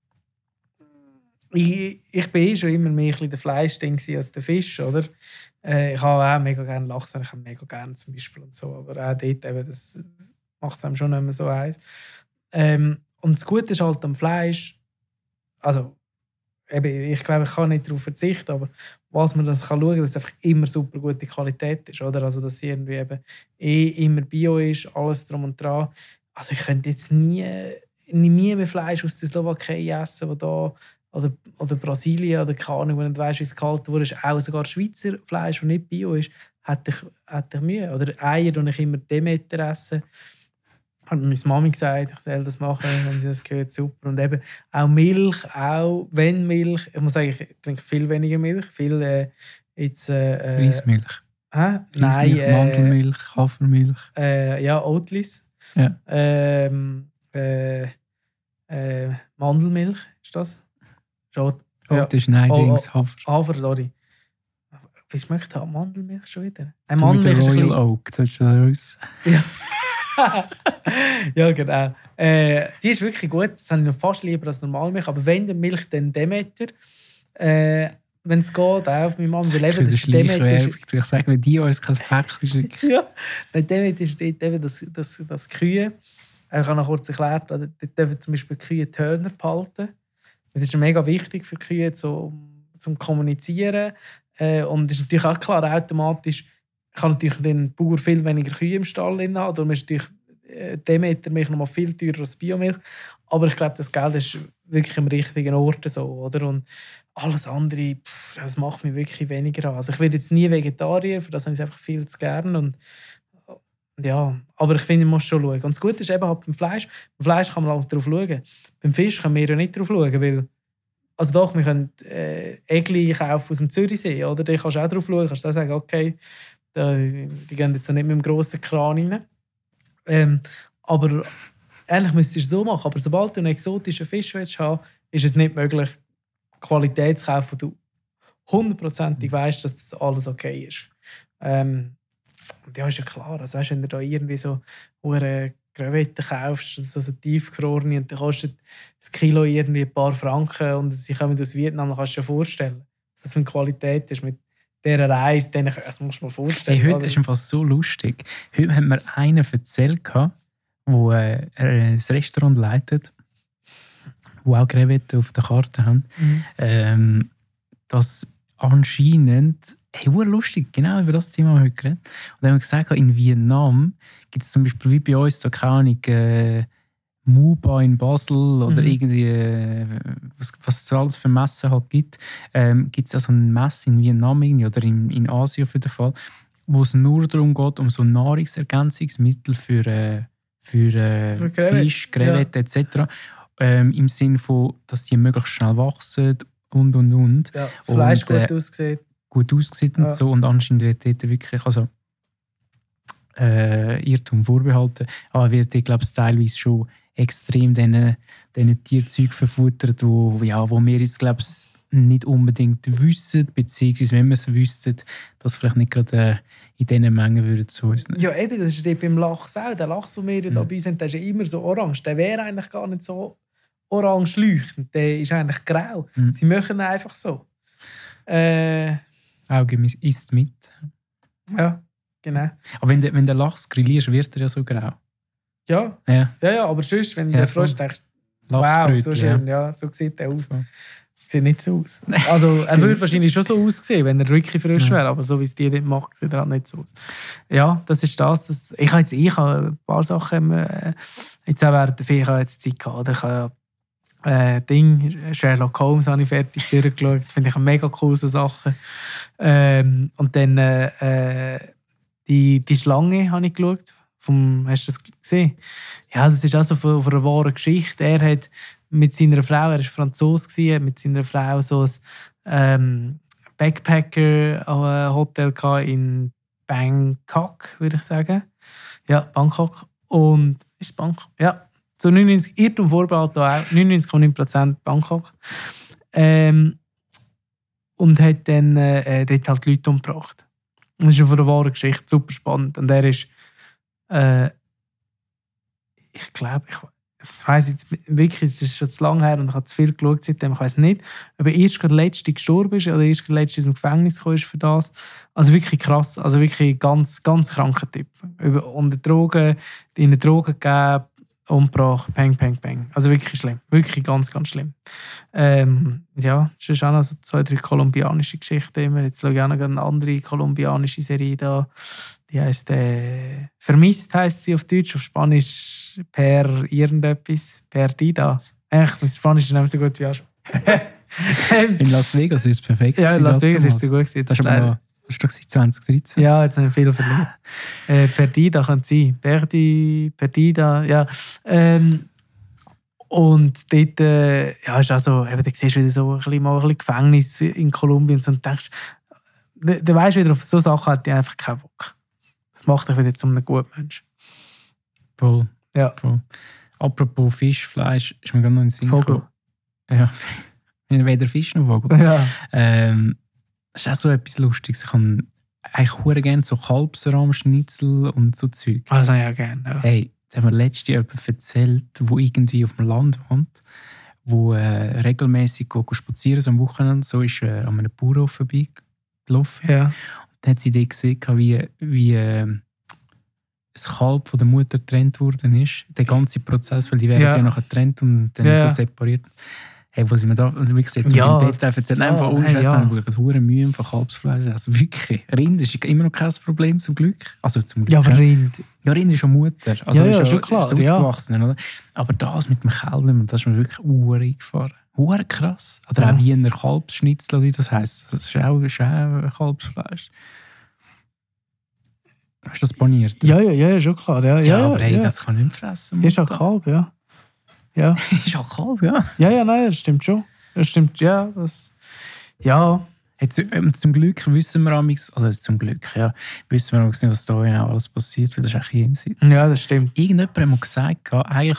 Speaker 2: Ich, ich bin eh schon immer mehr ein der Fleischding als der Fisch, oder? Äh, ich habe auch mega gerne Lachs, ich habe mega gerne zum Beispiel und so, aber auch dort eben, das, das macht es einem schon nicht mehr so heiß. Ähm, und das Gute ist halt am Fleisch, also eben, ich glaube, ich kann nicht darauf verzichten, aber was man das kann schauen, dass es einfach immer super gute Qualität ist, oder? Also dass es irgendwie eben eh immer Bio ist, alles drum und dran. Also ich könnte jetzt nie, nie mehr Fleisch aus der Slowakei essen, wo da Oder, oder Brasilien oder keine Ahnung, wo du nicht weißt, wie es gehalten wurde, ist auch sogar Schweizer Fleisch, das nicht Bio ist, hätte ich, hätte ich Mühe. Oder Eier, die ich immer Demeter esse. Hat mir meine Mami gesagt, ich soll das machen, wenn sie das gehört, super. Und eben auch Milch, auch wenn Milch, ich muss sagen, ich trinke viel weniger Milch, viel äh, jetzt... Äh,
Speaker 1: Reismilch.
Speaker 2: Hä?
Speaker 1: Nein,
Speaker 2: äh,
Speaker 1: Mandelmilch, Hafermilch.
Speaker 2: Äh, ja, Oatlis.
Speaker 1: Ja.
Speaker 2: Ähm, äh, äh, Mandelmilch, ist das? Rot.
Speaker 1: Oh, ja. Das ist nein,
Speaker 2: oh,
Speaker 1: Dings,
Speaker 2: oh,
Speaker 1: Hafer.
Speaker 2: Hafer, sorry. Wie schmeckt halt Mandelmilch schon wieder?
Speaker 1: Ein Mandelmilch ist Royal Oak, das ist raus.
Speaker 2: Ja. Ja, genau. Äh, die ist wirklich gut. Das habe ich noch fast lieber als Normalmilch. Aber wenn die Milch dann Demeter, äh, wenn es geht, auch auf meine Mama, weil eben das
Speaker 1: Demeter ist... Ich sage, wenn die uns kein Päckchen schicken.
Speaker 2: Ja, weil Demeter ist dort eben das, das, das Kühe. Ich habe noch kurz erklärt, dort dürfen zum Beispiel Kühe die Hörner behalten. Das ist mega wichtig für Kühe zum, zum Kommunizieren. Äh, und es ist natürlich auch klar, automatisch kann natürlich den Bauer viel weniger Kühe im Stall haben. Darum ist natürlich äh, Demeter Milch noch mal viel teurer als Biomilch. Aber ich glaube, das Geld ist wirklich am richtigen Ort so, oder? Und alles andere, pff, das macht mich wirklich weniger an. Also ich werde jetzt nie Vegetarier, für das habe ich einfach viel zu gern. Und ja, aber ich finde, man muss schon schauen. Und das Gute ist eben halt beim Fleisch. Beim Fleisch kann man auch darauf schauen. Beim Fisch können wir ja nicht darauf schauen, weil... Also doch, wir können äh, Egli kaufen aus dem Zürichsee, oder? Da kannst du auch darauf schauen. Kannst du sagen, okay, da, die gehen jetzt nicht mit dem grossen Kran rein. Ähm, aber eigentlich müsstest du es so machen. Aber sobald du einen exotischen Fisch willst haben, ist es nicht möglich, Qualität zu kaufen, wo du hundertprozentig weißt, dass das alles okay ist. Ähm, Und ja, ist ja klar. Also, weißt, wenn du da irgendwie so eine Crevetten kaufst, so eine tiefgefrorene, und dann kostet das Kilo irgendwie ein paar Franken und sie kommen aus Vietnam, dann kannst du dir vorstellen, was das für eine Qualität ist mit dieser Reise. Das musst du dir vorstellen.
Speaker 1: Hey, heute ist es fast so lustig. Heute hat mir einer erzählt, der äh, ein Restaurant leitet, wo auch Crevetten auf der Karte haben, mhm. ähm, dass anscheinend... Hey, lustig, genau über das Thema haben wir heute geredet. Und dann haben wir gesagt, in Vietnam gibt es zum Beispiel wie bei uns, da keine Ahnung, äh, Muba in Basel oder mhm. irgendwie, äh, was, was es alles für Messen halt gibt, ähm, gibt es also eine Messe in Vietnam irgendwie, oder in, in Asien auf jeden Fall, wo es nur darum geht, um so Nahrungsergänzungsmittel für, äh, für, äh, für Fisch, Crevetten ja. et cetera. Ähm, Im Sinne von, dass die möglichst schnell wachsen und und und.
Speaker 2: Ja, das Fleisch
Speaker 1: und, äh,
Speaker 2: gut aussieht.
Speaker 1: gut aussieht und ja. so. Und anscheinend wird dort wirklich also, äh, Irrtum vorbehalten. Aber wird dort, glaube ich, teilweise schon extrem diesen, diesen Tierzeug verfuttert, wo, ja, wo wir jetzt, glaube ich, nicht unbedingt wissen, beziehungsweise wenn wir es wüssten, dass vielleicht nicht gerade äh, in diesen Mengen würden zu uns nehmen.
Speaker 2: Ja, eben, das ist dort beim Lachs auch. Der Lachs, den wir mhm. da bei uns haben, der ist ja immer so orange. Der wäre eigentlich gar nicht so orange leuchtend. Der ist eigentlich grau. Mhm. Sie machen ihn einfach so. Äh,
Speaker 1: Auge isst mit.
Speaker 2: Ja, genau.
Speaker 1: Aber wenn du wenn der Lachs grillierst, wird er ja so grau.
Speaker 2: Ja,
Speaker 1: ja,
Speaker 2: ja, ja aber sonst, wenn du
Speaker 1: ja,
Speaker 2: den frisch denkst, wow, so schön, ja. ja, so sieht der aus. Ja. Sieht nicht so aus. Also, er würde wahrscheinlich schon so aussehen, wenn er wirklich frisch wäre, aber so wie es die nicht macht, sieht er halt nicht so aus. Ja, das ist das. das ich habe jetzt ich habe ein paar Sachen, äh, jetzt auch während der Ferien, ich habe jetzt Zeit gehabt. Ich habe äh, Ding, Sherlock Holmes habe ich fertig durchgeschaut, finde ich eine mega coole Sache. Ähm, und dann äh, die, die Schlange habe ich geschaut. Vom, hast du das gesehen? Ja, das ist also von, von einer wahren Geschichte. Er hat mit seiner Frau, er war Franzose, mit seiner Frau so ein ähm, Backpacker-Hotel in Bangkok, würde ich sagen. Ja, Bangkok. Und ist es Bangkok? Ja, zu neunundneunzig Irrtum vorbehalten auch, neunundneunzig Komma neun Prozent Bangkok. Ähm, und hat dann äh, dort halt die Leute umgebracht. Das ist ja von einer wahren Geschichte super spannend. Und er ist, äh, ich glaube, ich das weiss jetzt wirklich, es ist schon zu lange her und ich habe zu viel geschaut seitdem. Ich weiss nicht, ob er erst gerade letzte gestorben ist oder erst gerade letzte aus dem Gefängnis gekommen ist für das. Also wirklich krass, also wirklich ganz, ganz kranker Typ. Über, unter Drogen, ihnen Drogen gegeben, umgebracht, peng, peng, peng. Also wirklich schlimm, wirklich ganz, ganz schlimm. Ähm, ja, es ist auch noch so zwei, drei kolumbianische Geschichten immer. Jetzt schaue ich auch noch eine andere kolumbianische Serie da. Die heisst äh, «Vermisst» heisst sie auf Deutsch, auf Spanisch «Per irgendetwas», «Perdida». Echt, mein Spanisch ist nicht so gut wie auch schon.
Speaker 1: In Las Vegas ist es perfekt.
Speaker 2: Ja, in Las Vegas ist es gut gewesen.
Speaker 1: Das ist aber das ist doch zwanzig dreizehn.
Speaker 2: Ja, jetzt haben wir viel verloren. äh, «Perdida» kann es sein. «Perdi», «Perdida», ja. Ähm, und dort äh, ja, ist also, eben, da siehst du wieder so ein bisschen, mal ein bisschen Gefängnis in Kolumbien und denkst, du, du weißt wieder, auf so Sachen hat die einfach keinen Bock. Das macht dich wieder zu einem guten Mensch.
Speaker 1: Voll.
Speaker 2: Ja.
Speaker 1: Voll. Apropos Fisch, Fleisch, ist mir gerade noch in den Sinn
Speaker 2: Vogel.
Speaker 1: Ja, weder Fisch noch Vogel.
Speaker 2: Ja.
Speaker 1: Ähm, das ist auch so etwas Lustiges. Ich habe eigentlich sehr gerne so Kalbsrahmschnitzel und so Zeug.
Speaker 2: Das habe ich auch gerne. Ja.
Speaker 1: Hey, jetzt haben wir letztens jemand erzählt, der irgendwie auf dem Land wohnt, wo äh, regelmäßig spazieren, so am Wochenende, so ist äh, an einem Bauernhof vorbeigelaufen.
Speaker 2: Ja.
Speaker 1: Dann hat sie dort gesehen, wie, wie äh, ein Kalb von der Mutter getrennt worden ist. Der ganze Prozess, weil die werden ja, ja nachher getrennt und dann ja. so separiert. Hey, wo sind wir da? Also wirklich jetzt
Speaker 2: ja,
Speaker 1: mit dem Detail erzählen. Ja, einfach ohne Scheiß, haben wir hure Mühe von Kalbsfleisch. Also wirklich, Rind ist immer noch kein Problem, zum Glück. Also zum Glück.
Speaker 2: Ja, aber Rind.
Speaker 1: Ja, Rind ist schon Mutter. Also
Speaker 2: ja, ja,
Speaker 1: ist
Speaker 2: schon klar.
Speaker 1: Ist ausgewachsen, ja. Oder? Aber das mit dem Kälbchen, das ist mir wirklich hure eingefahren. Hure krass. Oder ja. auch Wiener Kalbsschnitzel, wie das heisst. Das ist auch, ist auch Kalbsfleisch. Hast du das paniert?
Speaker 2: Ja, ja, ja, schon klar. Ja,
Speaker 1: ja,
Speaker 2: ja
Speaker 1: aber hey,
Speaker 2: ja.
Speaker 1: das kann ich nicht fressen.
Speaker 2: Ist auch Kalb, ja. ja.
Speaker 1: Ist auch Kalb, ja.
Speaker 2: Ja, ja, nein, das stimmt schon. Das stimmt, ja. Das, ja.
Speaker 1: Jetzt, ähm, zum Glück wissen wir amigs, also zum Glück, ja, wissen wir nicht, was da genau alles passiert, weil das ist eigentlich jenseits.
Speaker 2: Ja, das stimmt.
Speaker 1: Irgendjemand hat mir gesagt, eigentlich,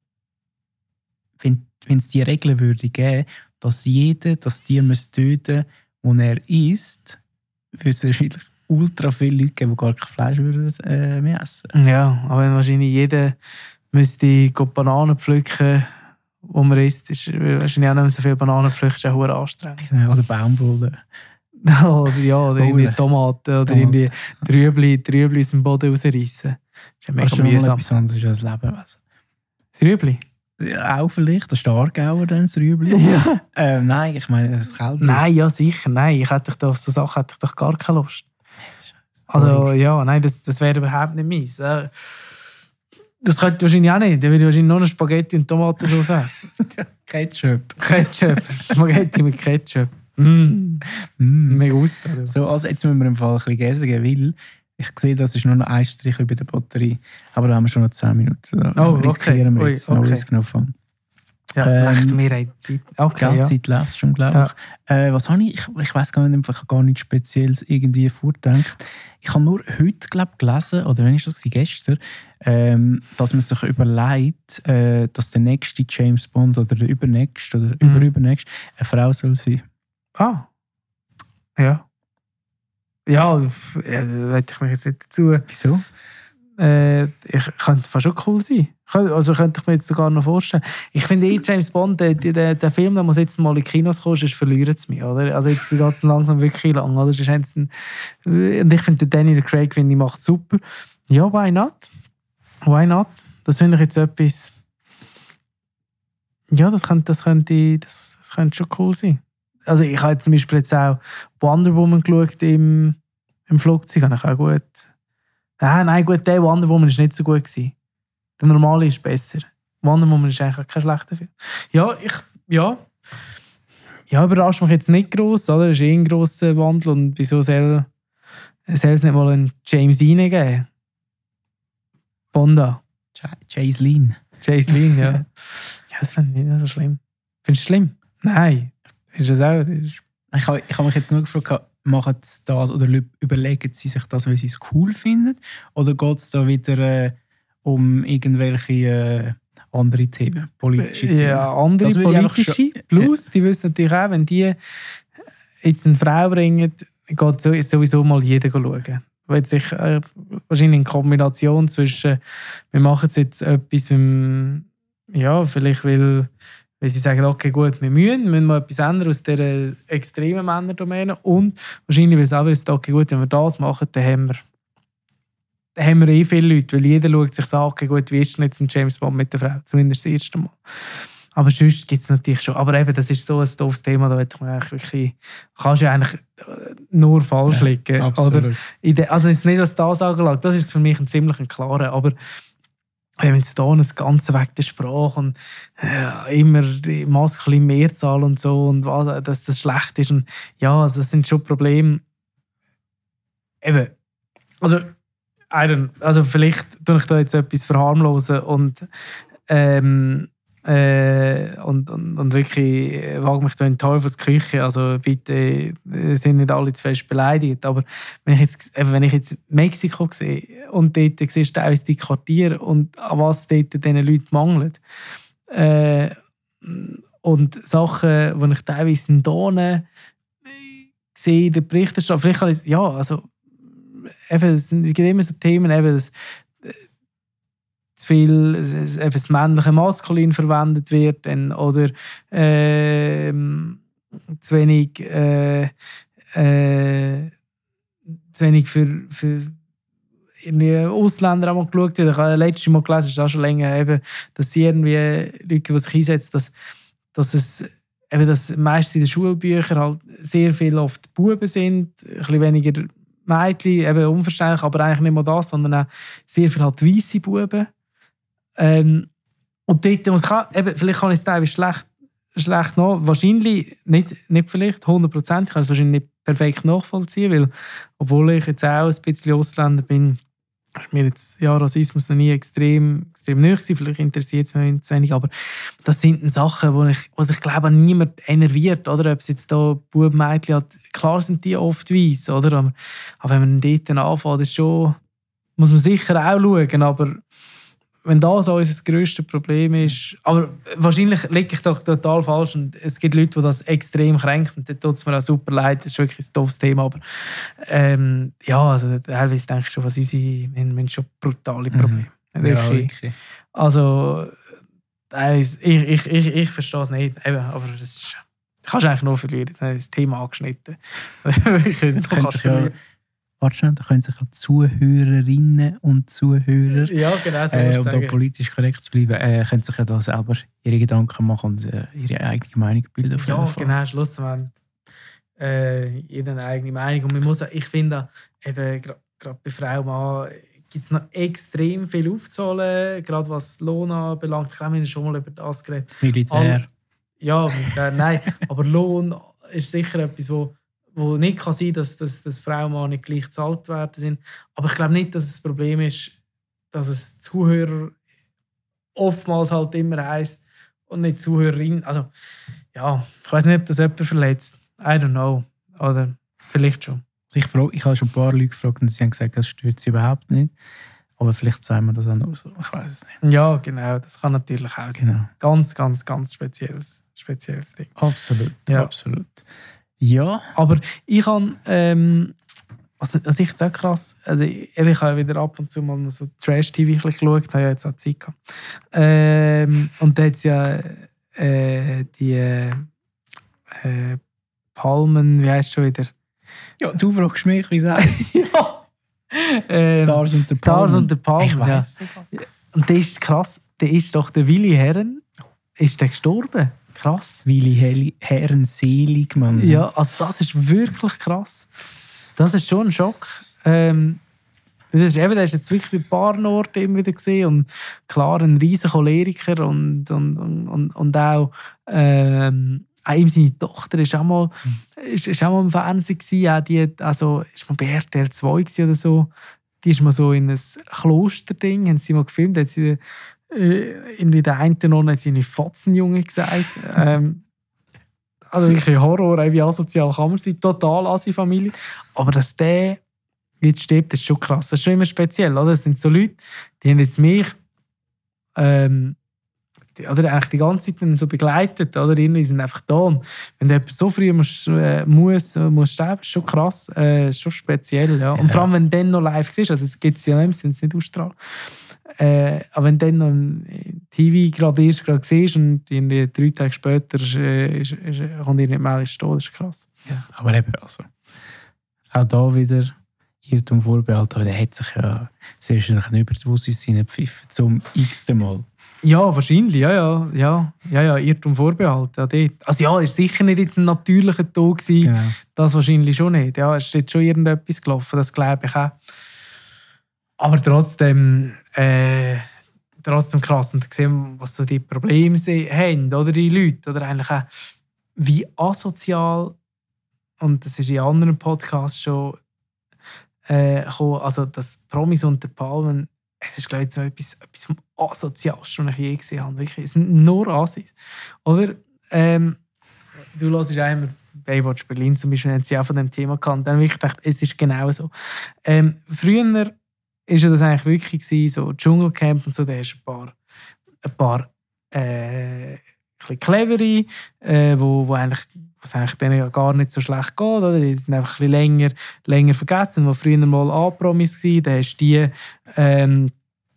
Speaker 1: wenn es die Regeln würde geben, dass jeder das Tier muss töten muss, das er isst, würde es wahrscheinlich ultra viele Leute geben, die gar kein Fleisch würden, äh, mehr essen.
Speaker 2: Ja, aber wenn wahrscheinlich jeder müsste Bananen pflücken, wo man isst, ist wahrscheinlich auch nicht mehr so viel Bananen pflücken, ist auch sehr anstrengend.
Speaker 1: Ja, oder Baumwolle.
Speaker 2: oder ja, oder irgendwie Tomaten oder
Speaker 1: Tomaten.
Speaker 2: irgendwie Trübli, Trübli aus dem Boden rausreißen. Das ist ja mega mühsam.
Speaker 1: Etwas anderes als Leben. Also.
Speaker 2: Das Rüebli?
Speaker 1: Ja, auch vielleicht, das ist der Aargauer dann, das Rüebli.
Speaker 2: Ja.
Speaker 1: ähm, nein, ich meine das Kälbchen.
Speaker 2: Nein, ja sicher, nein. Ich hätte auf so Sachen hätte ich doch gar keine Lust. Also ja, nein, das, das wäre überhaupt nicht meins. Das könnte wahrscheinlich auch nicht. Dann würde ich wahrscheinlich nur eine Spaghetti und Tomatensauce essen.
Speaker 1: Ketchup.
Speaker 2: Ketchup. Spaghetti mit Ketchup. Mm. Mm. Mega Gusto.
Speaker 1: So, also jetzt müssen wir im Fall ein bisschen Gäse geben, weil ich sehe, das ist nur noch ein Strich bei der Batterie. Aber da haben wir schon noch zehn Minuten. Da
Speaker 2: oh,
Speaker 1: riskieren
Speaker 2: okay.
Speaker 1: wir jetzt
Speaker 2: Ui,
Speaker 1: noch
Speaker 2: okay.
Speaker 1: Risk no Fun.
Speaker 2: Ja, ähm, mir eine Zeit. Okay,
Speaker 1: ja.
Speaker 2: ja.
Speaker 1: Zeit läuft schon, glaube ich. Ja. Äh, was habe ich? Ich, ich weiß gar nicht, ich habe gar nichts Spezielles irgendwie vorgedacht. Ich habe nur heute, glaube ich, gelesen, oder wenn ich das gestern, ähm, dass man sich überlegt, äh, dass der nächste James Bond oder der übernächste oder mhm. überübernächste eine Frau soll sein.
Speaker 2: Ah. Ja. Ja, da hätte ich mich jetzt nicht dazu.
Speaker 1: Wieso?
Speaker 2: Äh, ich könnte fast schon cool sein. Also könnte ich mir jetzt sogar noch vorstellen. Ich finde eh James Bond, der, der, der Film, der muss jetzt mal in Kinos kommen, sonst verliert es mich. Oder? Also jetzt geht es langsam wirklich lang. Oder? Und ich finde Daniel Craig finde ich, macht super. Ja, why not? Why not? Das finde ich jetzt etwas... Ja, das könnte, das könnte, das, das könnte schon cool sein. Also ich habe zum Beispiel jetzt auch Wonder Woman geschaut im, im Flugzeug, habe ich auch gut... Ah, nein, gut, der Wonder Woman war nicht so gut gewesen. Der normale ist besser. Wonder Woman ist eigentlich kein schlechter Film. Ja, ich... Ja... Ja, überrascht mich jetzt nicht gross, oder? Es ist eh ein grosser Wandel und wieso soll, soll es nicht mal einen James Dean geben? Bonda.
Speaker 1: Chase Lean.
Speaker 2: Chase Lean, ja. Ja, das finde ich nicht so schlimm. Findest du es schlimm? Nein. Findest du das auch? Das ist...
Speaker 1: Ich habe ich hab mich jetzt nur gefragt, machen sie das oder überlegen sie sich das, weil sie es cool finden? Oder geht es da wieder äh, um irgendwelche äh, andere Themen, politische Themen?
Speaker 2: Ja, andere politische. Schon, plus, die wissen natürlich auch, wenn die jetzt eine Frau bringen, geht sowieso mal jeder schauen. Weil sich äh, wahrscheinlich in Kombination zwischen, wir machen jetzt etwas, mit, ja, vielleicht will, weil sie sagen, okay, gut, wir müssen, wir müssen mal etwas ändern aus dieser extremen Männerdomäne und wahrscheinlich, weil sie auch wissen, okay, gut, wenn wir das machen, dann haben wir, dann haben wir eh viele Leute, weil jeder schaut sich so, okay, gut, wie ist denn jetzt ein James Bond mit der Frau? Zumindest das erste Mal. Aber sonst gibt es natürlich schon. Aber eben, das ist so ein doofes Thema, da wird man eigentlich wirklich, kannst du eigentlich nur falsch liegen. Ja,
Speaker 1: absolut.
Speaker 2: Oder, also jetzt nicht, was das angelangt, das ist für mich ein ziemlich klarer, aber wenn es da das Ganze weg der Sprache und äh, immer die maskuline Mehrzahl und so und was, dass das schlecht ist und ja, also das sind schon Probleme. Eben, also, I don't, also vielleicht tue ich da jetzt etwas verharmlosen und ähm, Äh, und, und, und wirklich äh, wage mich da in Teufelsküche. Also bitte äh, sind nicht alle zu fest beleidigt. Aber wenn ich jetzt, äh, wenn ich jetzt Mexiko sehe und dort siehst du teilweise die Quartiere und an was dort diesen Leuten mangelt. Äh, und Sachen, die ich teilweise in Donen sehe, in der Berichterstattung, vielleicht kann ich, ja, also eben, es gibt immer so Themen, eben, das, viel eben das männliche Maskulin verwendet wird dann, oder äh, zu wenig, äh, äh, zu wenig für, für irgendwie Ausländer auch mal geschaut wird. Ich habe letztes Mal gelesen, das ist auch schon länger, eben, dass sie irgendwie Leute, die sich einsetzen, dass, dass es eben, dass meistens in den Schulbüchern halt sehr viel oft Buben sind, ein bisschen weniger Mädchen, eben unverständlich, aber eigentlich nicht mal das, sondern auch sehr viel halt weisse Buben. Ähm, und dort muss ich, eben, vielleicht kann ich es teilweise schlecht, schlecht nach, wahrscheinlich, nicht, nicht vielleicht, hundert Prozent, ich kann es wahrscheinlich nicht perfekt nachvollziehen, weil, obwohl ich jetzt auch ein bisschen Ausländer bin, ist mir jetzt, ja, Rassismus noch nie extrem, extrem nahe gewesen, vielleicht interessiert es mich zu wenig, aber das sind Sachen, wo ich, wo sich, glaube ich, niemand enerviert, oder, ob es jetzt da Buben, Mädchen hat, klar sind die oft weiss, oder, aber, aber wenn man dort anfängt, ist schon, muss man sicher auch schauen, aber wenn das unser grösstes Problem ist, aber wahrscheinlich liege ich doch total falsch und es gibt Leute, die das extrem kränken und dann tut es mir auch super leid, das ist wirklich ein doofes Thema, aber ähm, ja, also teilweise denke ich schon, was unsere, wir haben schon brutale Probleme.
Speaker 1: Mhm. Ja, wirklich.
Speaker 2: Also ich, ich, ich, ich verstehe es nicht, eben, aber das ist, kannst du eigentlich nur verlieren, jetzt habe ich das Thema angeschnitten. Ich könnte noch verlieren.
Speaker 1: Warte schnell, da können sich auch Zuhörerinnen und Zuhörer,
Speaker 2: ja, genau, so
Speaker 1: äh, um da politisch korrekt zu bleiben, äh, können sich ja da selber ihre Gedanken machen und äh, ihre eigene Meinung bilden. Auf
Speaker 2: ja, genau, schlussendlich äh, jeder eine eigene Meinung. Und man muss, ich finde, eben gerade bei Frau und Mann gibt es noch extrem viel aufzuholen, gerade was Lohn anbelangt. Ich habe schon mal über das geredet.
Speaker 1: Militär.
Speaker 2: All, ja, Militär, nein, aber Lohn ist sicher etwas, wo wo nicht kann sein kann, dass, dass, dass Frauen und Mann nicht gleich gezahlt werden sind. Aber ich glaube nicht, dass es das Problem ist, dass es Zuhörer oftmals halt immer heisst und nicht Zuhörerin. Also, ja, ich weiß nicht, ob das jemand verletzt. I don't know. Oder vielleicht schon.
Speaker 1: Ich, frage, ich habe schon ein paar Leute gefragt und sie haben gesagt, das stört sie überhaupt nicht. Aber vielleicht sagen wir das auch nur so. Ich weiß es nicht.
Speaker 2: Ja, genau. Das kann natürlich auch sein. Genau. Ganz, ganz, ganz spezielles, spezielles Ding.
Speaker 1: Absolut,
Speaker 2: ja.
Speaker 1: absolut. Ja.
Speaker 2: Aber ich habe, ähm, also, also ich jetzt auch krass, also ich, ich habe wieder ab und zu mal so Trash-T V geschaut, habe ja jetzt auch Zeit gehabt. Ähm, und da hat es ja äh, die äh, Palmen, wie heisst es schon wieder?
Speaker 1: Ja, du fragst mich, wie es heißt.
Speaker 2: ja. Ähm,
Speaker 1: Stars und der
Speaker 2: Palmen. Stars und der Palmen,
Speaker 1: ich weiss
Speaker 2: ja. Und der ist krass, der ist doch der Willi Herren, ist der gestorben. Krass.
Speaker 1: Willi Herrenselig, Mann.
Speaker 2: Ja, also das ist wirklich krass. Das ist schon ein Schock. Ähm, das ist eben, das ist jetzt wirklich bei ein paar Orten immer wieder gesehen und klar ein riesen Choleriker und, und, und, und auch ähm, auch ihm seine Tochter ist auch mal, ist, ist auch mal im Fernsehen gewesen, auch die, also ist mal bei R T L zwei oder so, die ist mal so in ein Klosterding, haben sie mal gefilmt, hat sie äh, irgendwie der eine noch hat sie eine Fotzenjunge gesagt. ähm, also wirklich Horror, wie asozial kann man sein, total Asi-Familie, aber dass der jetzt stirbt, das ist schon krass, das ist schon immer speziell, oder? Das sind so Leute, die haben jetzt mich ähm, oder eigentlich die ganze Zeit so begleitet, oder? Irgendwie sind einfach da. Und wenn jemand so früh muss, äh, muss, muss sterben, ist schon krass, äh, schon speziell. Ja. Und ja. Vor allem, wenn du dann noch live siehst, also es gibt es ja nicht, sind es nicht ausstrahlen. Äh, aber wenn du dann noch im T V gerade erst gerade siehst und irgendwie drei Tage später ist, ist, ist, kommt ihr nicht mehr ins Stehen, das ist krass.
Speaker 1: Ja, aber eben, also, auch da wieder Irrtum Vorbehalt, aber der hat sich ja sehr wahrscheinlich ein Überbewusstsein gepfiffen, zum x-ten Mal.
Speaker 2: Ja, wahrscheinlich, ja, ja, ja, ja, ja Irrtum Vorbehalt, ja, dort. Also ja, es war sicher nicht jetzt ein natürlicher Tod gewesen, genau. Das wahrscheinlich schon nicht, ja, es ist jetzt schon irgendetwas gelaufen, das glaube ich auch. Aber trotzdem, äh, trotzdem krass, und gesehen, was so die Probleme haben, oder die Leute, oder eigentlich auch, wie asozial, und das ist in anderen Podcasts schon äh, gekommen, also das Promis unter Palmen, es ist, glaube ich, so etwas, etwas vom Asozialsten, was ich je gesehen habe. Wirklich. Es sind nur Assis. Oder? Ähm, du hörst auch immer Baywatch Berlin zum Beispiel, haben sie auch von dem Thema gehabt. Dann habe ich gedacht, es ist genau so. Ähm, früher war ja das eigentlich wirklich gewesen, so Dschungelcamp und so, da hast du ein paar, ein paar äh, ein bisschen clevere, äh, wo, wo eigentlich was eigentlich denen gar nicht so schlecht geht. Oder? Die sind einfach ein bisschen länger, länger vergessen. Wo früher mal A-Promis waren, da hast du die, ähm,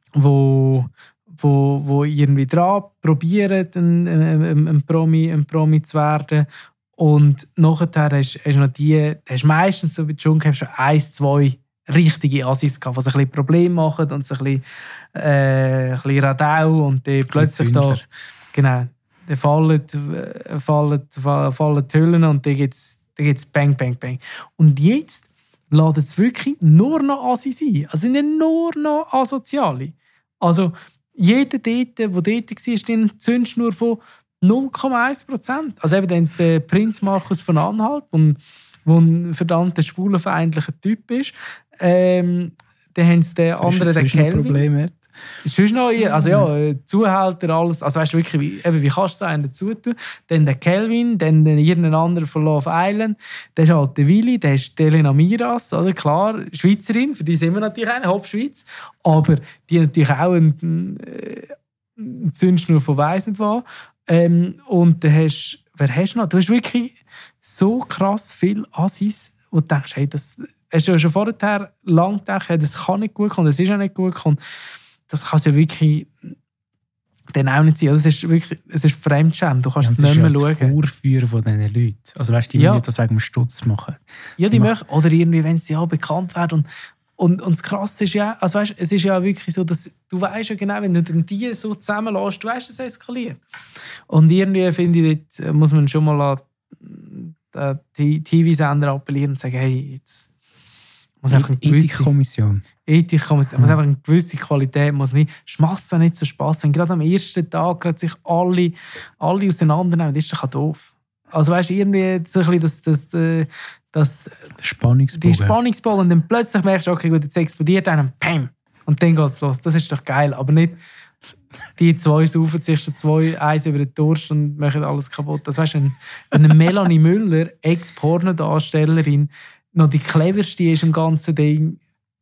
Speaker 2: wo, wo, wo irgendwie dran probieren, ein, ein, ein, Promi, ein Promi zu werden. Und nachher hast du noch die, hast meistens so bei Dschungelcamp schon eins, zwei richtige Assis gehabt, die ein bisschen Probleme machen und so ein bisschen, äh, ein bisschen Radau und die plötzlich da... Genau. Dann fallen, fallen, fallen die Hüllen und dann gibt es Bang, Bang, Bang. Und jetzt laden es wirklich nur noch Assi sein. Also sind nur noch Asoziale. Also jeder, dort, der dort war, ist eine Zündschnur von null Komma eins Prozent. Also eben dann ist der Prinz Markus von Anhalt, der ein verdammter schwulenfeindlicher Typ ist. Ähm, dann haben sie den anderen, den Kelvin. Sonst noch, also ja, Zuhälter, alles. Also weißt du wirklich, wie, eben, wie kannst du einen dazu tun? Dann der Kelvin, dann irgendein anderer von Love Island. Dann ist halt der Willi, dann ist Elena Miras, oder? Klar, Schweizerin, für die sind wir natürlich eine, Hauptschweiz. Aber die natürlich auch ein, ein Zündschnur von weiss nicht was. Ähm, und dann hast wer hast du noch? Du hast wirklich so krass viele Assis, wo du denkst, hey, das hast du ja schon vorher lang gedacht, hey, das kann nicht gut kommen, das ist auch nicht gut gekommen. Das kann es ja wirklich dann auch nicht sein. Es ist wirklich, es ist Fremdschämen. Du kannst ja, es nicht mehr schauen. Das ist
Speaker 1: ja das Vorführen von diesen Leuten. Also weißt du, die
Speaker 2: ja.
Speaker 1: nicht das wegen dem Stutz machen.
Speaker 2: Ja, die, die machen. Oder irgendwie, wenn sie ja bekannt werden. Und, und, und das Krasse ist ja, also weißt, es ist ja wirklich so, dass du weißt ja genau, wenn du die so zusammenlässt, du weißt, es eskaliert. Und irgendwie finde ich, dort muss man schon mal an die T V-Sender appellieren und sagen, hey, jetzt muss einfach eine gewisse
Speaker 1: Ethikkommission.
Speaker 2: Ethikkommission. Muss einfach eine gewisse Qualität. Muss nicht, es macht es nicht so Spass, wenn gerade am ersten Tag gerade sich alle, alle auseinandernehmen. Das ist doch doof. Also weißt du, irgendwie so ein bisschen das, das, das,
Speaker 1: der Spannungsbogen.
Speaker 2: Die Spannungsbogen. Und dann plötzlich merkst du, okay, gut, jetzt explodiert einer, pam, und dann geht es los. Das ist doch geil. Aber nicht, die zwei saufen sich schon zwei Eis über den Durst und machen alles kaputt. Das weißt du, wenn, wenn eine Melanie Müller, Ex-Pornodarstellerin, noch die cleverste ist im ganzen Ding.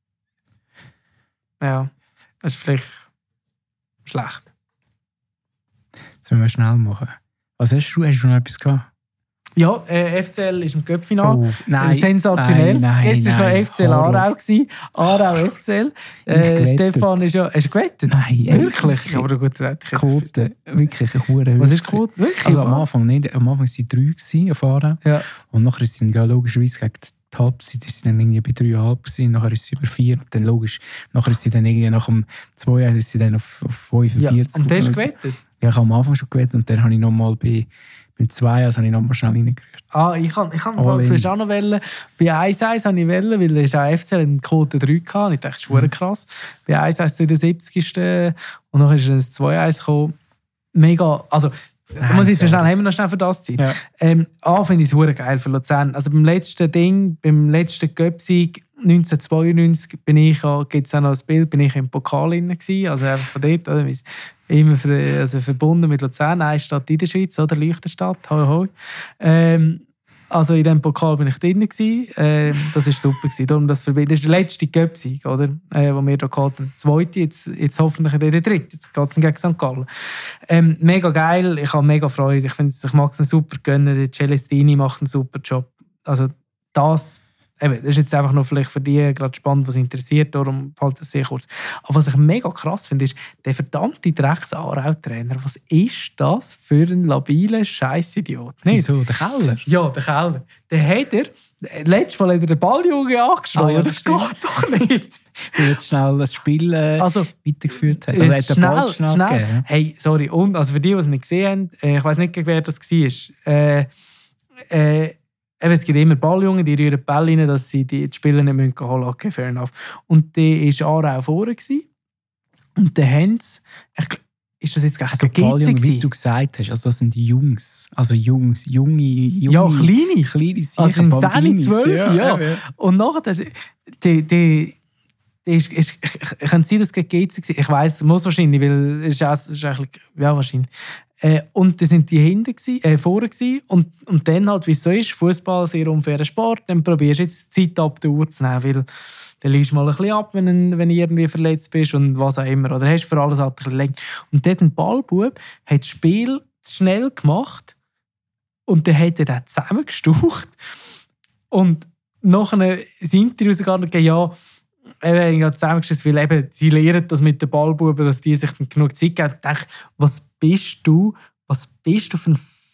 Speaker 2: Ja, das ist vielleicht schlecht.
Speaker 1: Jetzt müssen wir schnell machen. Was hast du? Hast du noch etwas gehabt?
Speaker 2: Ja, äh, F C L ist im Göppfinale.
Speaker 1: Oh, nein.
Speaker 2: Sensationell.
Speaker 1: Nein, nein,
Speaker 2: Gestern war noch F C L Aarau. Aarau F C L. Äh, Stefan ist ja... Hast du gewettet?
Speaker 1: Nein.
Speaker 2: Wirklich? Aber gut, das hätte ich jetzt
Speaker 1: Quote. Wirklich eine hure
Speaker 2: Was ist die Quote? Wirklich?
Speaker 1: Also am Anfang nicht. Am Anfang waren es drei auf Aarau.
Speaker 2: Ja.
Speaker 1: Und nachher sind ja logischerweise gegen die Halbzeit ist sie dann irgendwie bei drei Komma fünf gewesen, nachher ist sie über vier und dann logisch, nachher ist sie dann irgendwie nach dem zwei eins ist sie dann auf, auf fünfundvierzig.
Speaker 2: Ja, und hast du gewettet?
Speaker 1: Ja, ich habe am Anfang schon gewettet und dann habe ich nochmal bei, beim zwei eins habe ich nochmal schnell reingerührt.
Speaker 2: Ah, ich kann, ich kann vielleicht auch noch wählen. Bei eins eins habe ich wählen, weil es auch F C eine Quote drei hatte. Ich dachte, das ist mhm. krass. Bei eins eins zu der siebzigsten und dann ist ein zwei eins gekommen. Mega, also Nein, muss ich so schnell, haben wir noch schnell für das Zeit. Ja. Ähm, A, finde ich es verdammt geil für Luzern. Also beim letzten Ding, beim letzten Göpsieg neunzehnhundertzweiundneunzig bin ich, gibt es auch noch ein Bild, bin ich im Pokal drin gewesen, also einfach von dort, oder? Immer für, also verbunden mit Luzern, eine Stadt in der Schweiz, oder? Leuchtenstadt, hoi hoi. Ähm, also in diesem Pokal bin ich drin gewesen. Ähm, das war super gewesen. Darum das, das ist der letzte Göpsieg, oder? Äh, wo wir da gehabt haben. Der zweite, jetzt, jetzt hoffentlich der dritte. Jetzt geht es gegen Sankt Gallen. Ähm, mega geil, ich habe mega Freude. Ich, ich mag es super gönnen. Der Celestini macht einen super Job. Also das, eben, das ist jetzt einfach noch vielleicht für die gerade spannend, was interessiert. Darum halte ich es sehr kurz. Aber was ich mega krass finde, ist der verdammte Drecks-Aarau-Trainer. Was ist das für ein labiler Scheissidiot?
Speaker 1: Wieso? Der Keller?
Speaker 2: Ja, der Keller. Der hat er, letztes Mal hat er den Balljunge angeschlagen. Ah, ja, das, das geht doch nicht.
Speaker 1: Er wird schnell das Spiel äh, also, weitergeführt hat.
Speaker 2: Oder hat den Ball schnell, schnell gegeben. Hey, sorry. Und also für die, die es nicht gesehen haben, äh, ich weiss nicht, wer das war. Äh, äh, Es gibt immer Balljungen, die rühren die Bälle rein, dass sie die Spieler nicht holen müssen. Okay, fair enough. Und der war Aarau vorne. Und der Hans, ist das jetzt gar
Speaker 1: also Balljungen, wie du gesagt hast, also das sind die Jungs. Also Jungs, junge, junge.
Speaker 2: Ja, kleine.
Speaker 1: Kleine
Speaker 2: Sicher, also sind zehn, zwölf, ja. ja. ja. Und nachher, das, die, die, die ist, ist, ich kann sein, dass es gegen G C war. Ich weiss, es muss wahrscheinlich, weil es ist, es ist eigentlich, ja, wahrscheinlich. Äh, und dann sind die hinten gsi, äh, vorne gsi. Und, und dann halt, wie es so ist, Fußball sehr unfairer Sport, dann probierst du jetzt die Zeit ab der Uhr zu nehmen, weil dann liest du mal ein bisschen ab, wenn, wenn du irgendwie verletzt bist und was auch immer. Oder hast du für alles halt ein bisschen länger. Und dort ein Ballbub hat das Spiel schnell gemacht und dann hat er das zusammengestaucht. Und nachher das Interview sogar noch gegeben, ja, eben, ich zusammengeschissen, weil eben, sie lernen das mit den Ballbuben, dass die sich genug Zeit geben. Ich denke, was bist du, was bist du für ein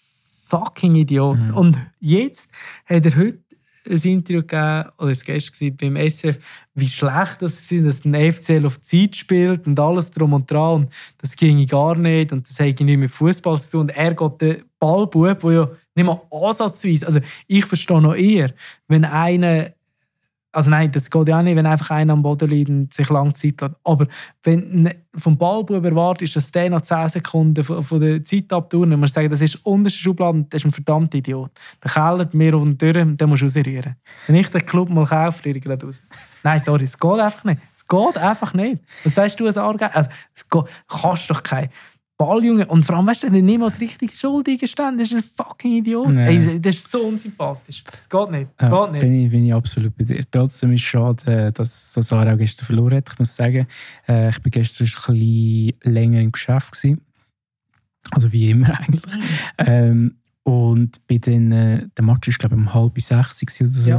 Speaker 2: fucking Idiot? Mhm. Und jetzt hat er heute ein Interview gegeben, oder es war gestern beim S R F, wie schlecht das ist, dass der F C L auf Zeit spielt und alles drum und dran. Und das ginge gar nicht und das hat nicht mit Fußball zu tun. Und er geht den Ballbub, der ja nicht mal ansatzweise, also ich verstehe noch eher, wenn einer, also nein, das geht ja auch nicht, wenn einfach einer am Boden liegt und sich lange Zeit lässt. Aber wenn vom Ballbub erwartet, dass der nach zehn Sekunden von, von der Zeit abtun, dann musst du sagen, das ist unterste Schublade, das ist ein verdammter Idiot. Der kellert mir auf den Türen, den musst du rausrühren. Wenn ich den Club mal kaufe, rühre ich gerade raus. Nein, sorry, es geht einfach nicht. Es geht einfach nicht. Was sagst du als Aargau? Also, es geht, kannst doch kein Balljunge. Und vor allem, weißt du, nicht mal das richtige Schuldige gestanden. Das ist ein fucking Idiot. Nee. Ey, das ist so unsympathisch. Das geht nicht.
Speaker 1: Ja,
Speaker 2: geht nicht.
Speaker 1: Bin, ich, bin ich absolut bei dir. Trotzdem ist es schade, dass so Sarah auch gestern verloren hat. Ich muss sagen, ich war gestern ein bisschen länger im Geschäft gewesen. Also wie immer eigentlich. ähm, und bei den, äh, der Match war, glaube ich, um halb sechs oder so.
Speaker 2: Ja,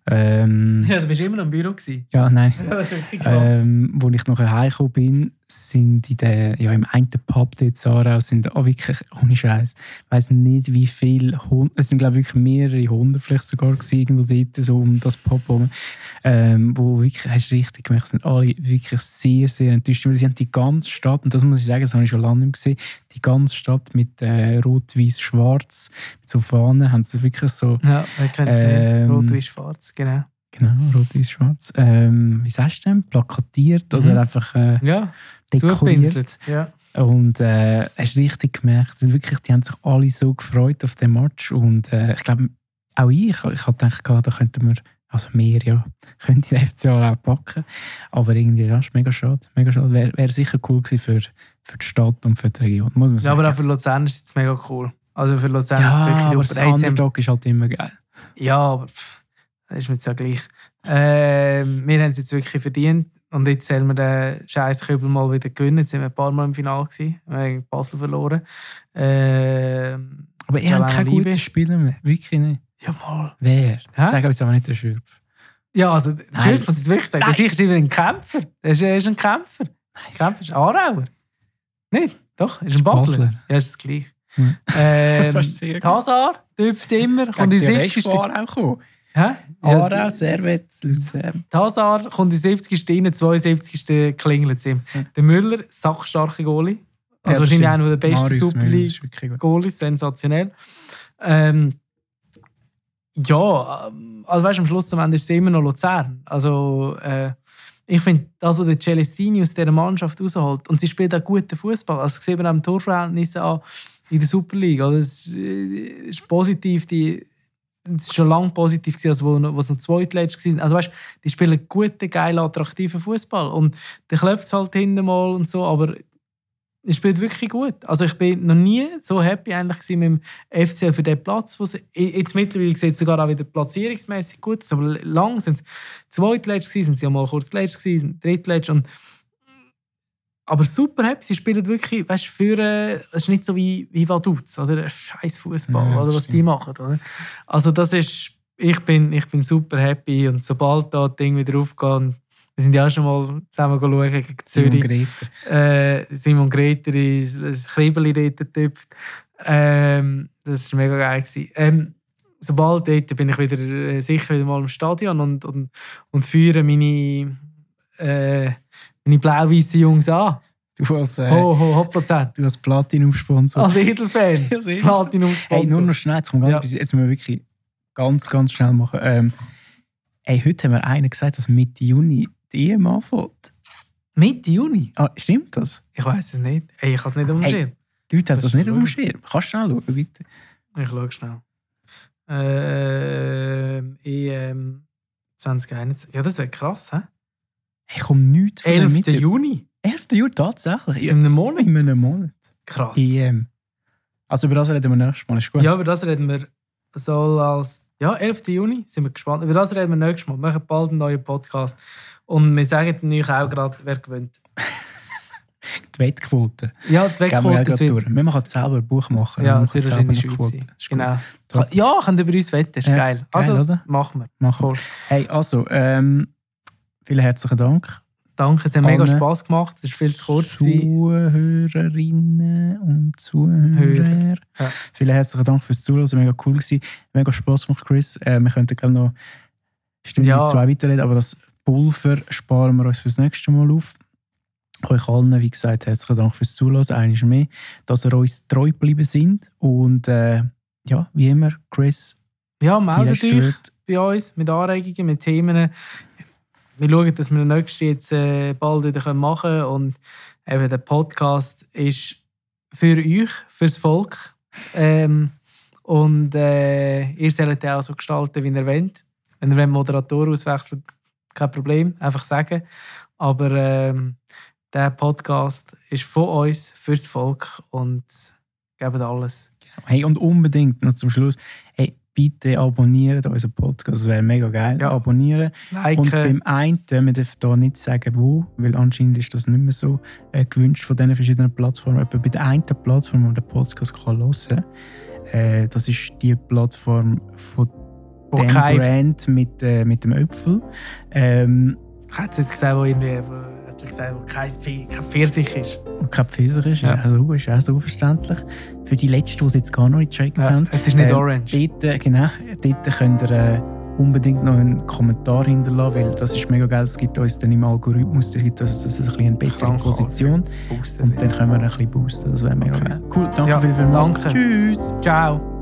Speaker 1: ähm,
Speaker 2: ja du bist immer noch im Büro gewesen.
Speaker 1: Ja, nein.
Speaker 2: Ja, das ist wirklich krass.
Speaker 1: Ähm, wo ich nachher heimgekommen bin, sind in der, ja, im einen Pub dort in Aarau sind auch wirklich, ohne Scheiß, ich weiss nicht wie viel, es sind glaube ich wirklich mehrere hundert vielleicht sogar gewesen, irgendwo dort so um das Pub herum, ähm, wo wirklich, hast du richtig gemerkt, sind alle wirklich sehr, sehr enttäuscht, weil sie haben die ganze Stadt, und das muss ich sagen, das habe ich schon lange nicht gesehen, die ganze Stadt mit äh, Rot, Weiß, Schwarz, mit so Fahnen, haben sie wirklich so...
Speaker 2: Ja, wir kennen es ähm, nicht, Rot, Weiß, Schwarz, genau.
Speaker 1: Genau, Rot, Weiß, Schwarz. Ähm, wie sagst du denn? Plakatiert oder mhm. einfach äh,
Speaker 2: ja,
Speaker 1: dekoriert.
Speaker 2: Ja.
Speaker 1: Und äh, hast richtig gemerkt, wirklich, die haben sich alle so gefreut auf den Match. Und äh, ich glaube, auch ich, ich habe gedacht, da könnten wir, also mehr, ja, könnte der F C A auch packen. Aber irgendwie, ja, ist mega schade. Mega schade. Wäre wär sicher cool gewesen für, für die Stadt und für die Region. Muss man
Speaker 2: ja, aber auch für Luzern ist es mega cool. Also für Luzern
Speaker 1: ja,
Speaker 2: ist es wirklich
Speaker 1: aber
Speaker 2: super.
Speaker 1: Das Underdog ist halt immer geil.
Speaker 2: Ja, aber pff, das ist mir jetzt ja gleich. Äh, wir haben es jetzt wirklich verdient. Und jetzt sollen wir den scheiß Kübel mal wieder gewinnen. Jetzt sind wir ein paar Mal im Finale gewesen. Wir haben Basel verloren. Äh,
Speaker 1: aber ihr habt keine guten Spieler mehr. Wirklich nicht.
Speaker 2: Ja, mal.
Speaker 1: Wer? Hä? Sag uns aber nicht der Schürpf.
Speaker 2: Ja, also der Schürpf, was ich wirklich sage, der ist ein Kämpfer. Er ist, er ist ein Kämpfer. Nein. Kämpfer ist ein Aarauer. Nicht? Doch, er ist ein Basler. Basler. Ja, ist das gleich. Hm. Ähm, Hazard, hüpft immer. Kommt in siebzigsten
Speaker 1: auch kommen.
Speaker 2: Hä?
Speaker 1: Aarau, Servet, Luzern.
Speaker 2: Hazard kommt in siebzigsten rein, zweiundsiebzigsten klingelt es ihm.
Speaker 1: Ja.
Speaker 2: Der Müller, sackstarke Goalie. Also
Speaker 1: Ja,
Speaker 2: wahrscheinlich
Speaker 1: stimmt.
Speaker 2: einer der besten
Speaker 1: Marius
Speaker 2: Super
Speaker 1: Müller ist wirklich gut.
Speaker 2: League-Goalies, sensationell. Ähm, ja, also weißt du, am Schluss am Ende ist es immer noch Luzern. Also äh, ich finde, das, was der Celestini aus dieser Mannschaft rausholt, und sie spielt auch guten Fußball. Also sieht man auch im Torverhältnis an in der Super League. Also, das ist positiv, die es war schon lange positiv, als wo, wo es noch zweitletzt war. Also weißt, die spielen guten, geilen, attraktiven Fußball. Und der klopft es halt hinten mal und so, aber er spielt wirklich gut. Also ich bin noch nie so happy eigentlich mit dem F C L für den Platz. Wo sie, jetzt mittlerweile sieht es sogar auch wieder platzierungsmäßig gut aus, aber lang sind sie zweitletzt gewesen, sind sie auch mal kurz letzt gewesen, drittletzt und aber super happy, sie spielen wirklich, weißt du, für, äh, es ist nicht so wie, wie Vaduz, oder? Ein scheiß Fußball,
Speaker 1: Ja,
Speaker 2: oder was
Speaker 1: stimmt.
Speaker 2: die machen, oder? Also das ist, ich bin, ich bin super happy und sobald da das Ding wieder aufgeht, und wir sind ja auch schon mal zusammen schauen gegen
Speaker 1: Simon
Speaker 2: Zürich,
Speaker 1: Greter.
Speaker 2: äh, Simon Greter ist ein Kribbeli dort getüpft, ähm, das war mega geil gewesen. Ähm, sobald dort bin ich wieder äh, sicher wieder mal im Stadion und, und, und führe meine äh, meine blau-weißen Jungs an.
Speaker 1: Du als, äh,
Speaker 2: Ho, ho, Prozent.
Speaker 1: du als Platinum-Sponsor.
Speaker 2: Als Edelfan.
Speaker 1: Als Edelfan.
Speaker 2: Platinum-Sponsor.
Speaker 1: Hey, nur noch schnell, jetzt, kommt
Speaker 2: Ja.
Speaker 1: ja. jetzt müssen wir wirklich ganz, ganz schnell machen. Ähm, hey, heute haben wir einen gesagt, dass Mitte Juni die E M anfängt.
Speaker 2: Mitte Juni?
Speaker 1: Ah, stimmt das?
Speaker 2: Ich weiß es nicht. Ey, ich habe es nicht auf dem
Speaker 1: Hey.
Speaker 2: Schirm.
Speaker 1: Die Leute haben
Speaker 2: Das
Speaker 1: das
Speaker 2: ist
Speaker 1: nicht auf dem
Speaker 2: verrückt.
Speaker 1: Schirm. Kannst du schnell schauen, bitte?
Speaker 2: Ich schaue schnell. Ähm, E M zwanzig einundzwanzig. Ja, das wäre krass, hä?
Speaker 1: Hey, komm nichts von der
Speaker 2: elften
Speaker 1: Mitte.
Speaker 2: Juni?
Speaker 1: elften Juni, tatsächlich.
Speaker 2: In einem Monat?
Speaker 1: In einem Monat.
Speaker 2: Krass.
Speaker 1: E M. Also über das reden wir nächstes Mal, ist gut?
Speaker 2: Ja, über das reden wir so als... Ja, elften Juni, sind wir gespannt. Über das reden wir nächstes Mal. Wir machen bald einen neuen Podcast. Und wir sagen euch auch gerade, wer gewinnt.
Speaker 1: Die Wettquote.
Speaker 2: Ja, die
Speaker 1: Gehen wir ja
Speaker 2: Wettquote
Speaker 1: gerade
Speaker 2: wird...
Speaker 1: durch. Wir machen selber ein Buch machen.
Speaker 2: Ja,
Speaker 1: Wir
Speaker 2: es wird
Speaker 1: machen
Speaker 2: wahrscheinlich
Speaker 1: selber
Speaker 2: Schweiz
Speaker 1: eine
Speaker 2: sein.
Speaker 1: Quote. Das ist gut.
Speaker 2: Genau.
Speaker 1: Top.
Speaker 2: Ja, könnt ihr bei uns wetten, ist
Speaker 1: Ja,
Speaker 2: geil.
Speaker 1: geil,
Speaker 2: Also,
Speaker 1: oder?
Speaker 2: machen wir.
Speaker 1: Machen wir.
Speaker 2: Cool.
Speaker 1: Hey, also, ähm, vielen herzlichen Dank.
Speaker 2: Danke, es hat mega
Speaker 1: Allen
Speaker 2: Spass gemacht. Es war viel zu kurz. gewesen.
Speaker 1: Zuhörerinnen und Zuhörer.
Speaker 2: Hörer. Ja.
Speaker 1: Vielen herzlichen Dank fürs Zuhören, mega cool gewesen. Mega Spass gemacht, Chris. Äh, wir könnten gerne noch Stunde
Speaker 2: Ja.
Speaker 1: zwei weiterreden, aber das Pulver sparen wir uns fürs nächste Mal auf. Euch allen, wie gesagt, herzlichen Dank fürs Zuhören. Einmal mehr, dass ihr uns treu geblieben sind. Und äh, ja, wie immer, Chris,
Speaker 2: Ja,
Speaker 1: die
Speaker 2: meldet
Speaker 1: letzte
Speaker 2: euch
Speaker 1: Wort.
Speaker 2: bei uns mit Anregungen, mit Themen. Wir schauen, dass wir den nächsten jetzt äh, bald wieder machen können. Und eben der Podcast ist für euch, fürs Volk. Ähm, und äh, ihr sollt den auch so gestalten, wie ihr wollt. Wenn ihr einen Moderator auswechselt, kein Problem, einfach sagen. Aber ähm, der Podcast ist von uns, fürs Volk und gebt alles.
Speaker 1: Hey, und unbedingt noch zum Schluss, hey, bitte abonniert unseren Podcast, das wäre mega geil.
Speaker 2: Ja.
Speaker 1: Abonnieren.
Speaker 2: Liken.
Speaker 1: Und beim einen, wir dürfen hier nicht sagen, wo, weil anscheinend ist das nicht mehr so äh, gewünscht von diesen verschiedenen Plattformen. Aber bei der einen Plattform, wo man den Podcast kann hören kann, äh, das ist die Plattform von
Speaker 2: Wo
Speaker 1: dem
Speaker 2: kein-
Speaker 1: Brand mit, äh, mit dem Äpfel. Ähm,
Speaker 2: Hat es jetzt gesagt, wo irgendwie, wo, hat er gesagt, wo kein, Pfi- kein Pfirsich ist.
Speaker 1: und kein Pfirsich ist,
Speaker 2: Ja.
Speaker 1: ist, auch so, ist auch so verständlich. Für die Letzten, die es jetzt gar noch nicht gecheckt
Speaker 2: Ja,
Speaker 1: haben.
Speaker 2: es ist nicht
Speaker 1: ähm,
Speaker 2: orange.
Speaker 1: Dort, äh, genau, dort könnt ihr äh, unbedingt noch einen Kommentar hinterlassen, weil das ist mega geil. Es gibt uns dann im Algorithmus, das gibt uns das ein bisschen eine bessere
Speaker 2: Danke,
Speaker 1: Position.
Speaker 2: Boosten
Speaker 1: Und
Speaker 2: wieder.
Speaker 1: dann können wir ein bisschen boosten. Das wäre mega
Speaker 2: Okay.
Speaker 1: geil. Cool, danke
Speaker 2: Ja,
Speaker 1: viel, viel mal.
Speaker 2: danke.
Speaker 1: Tschüss.
Speaker 2: Ciao.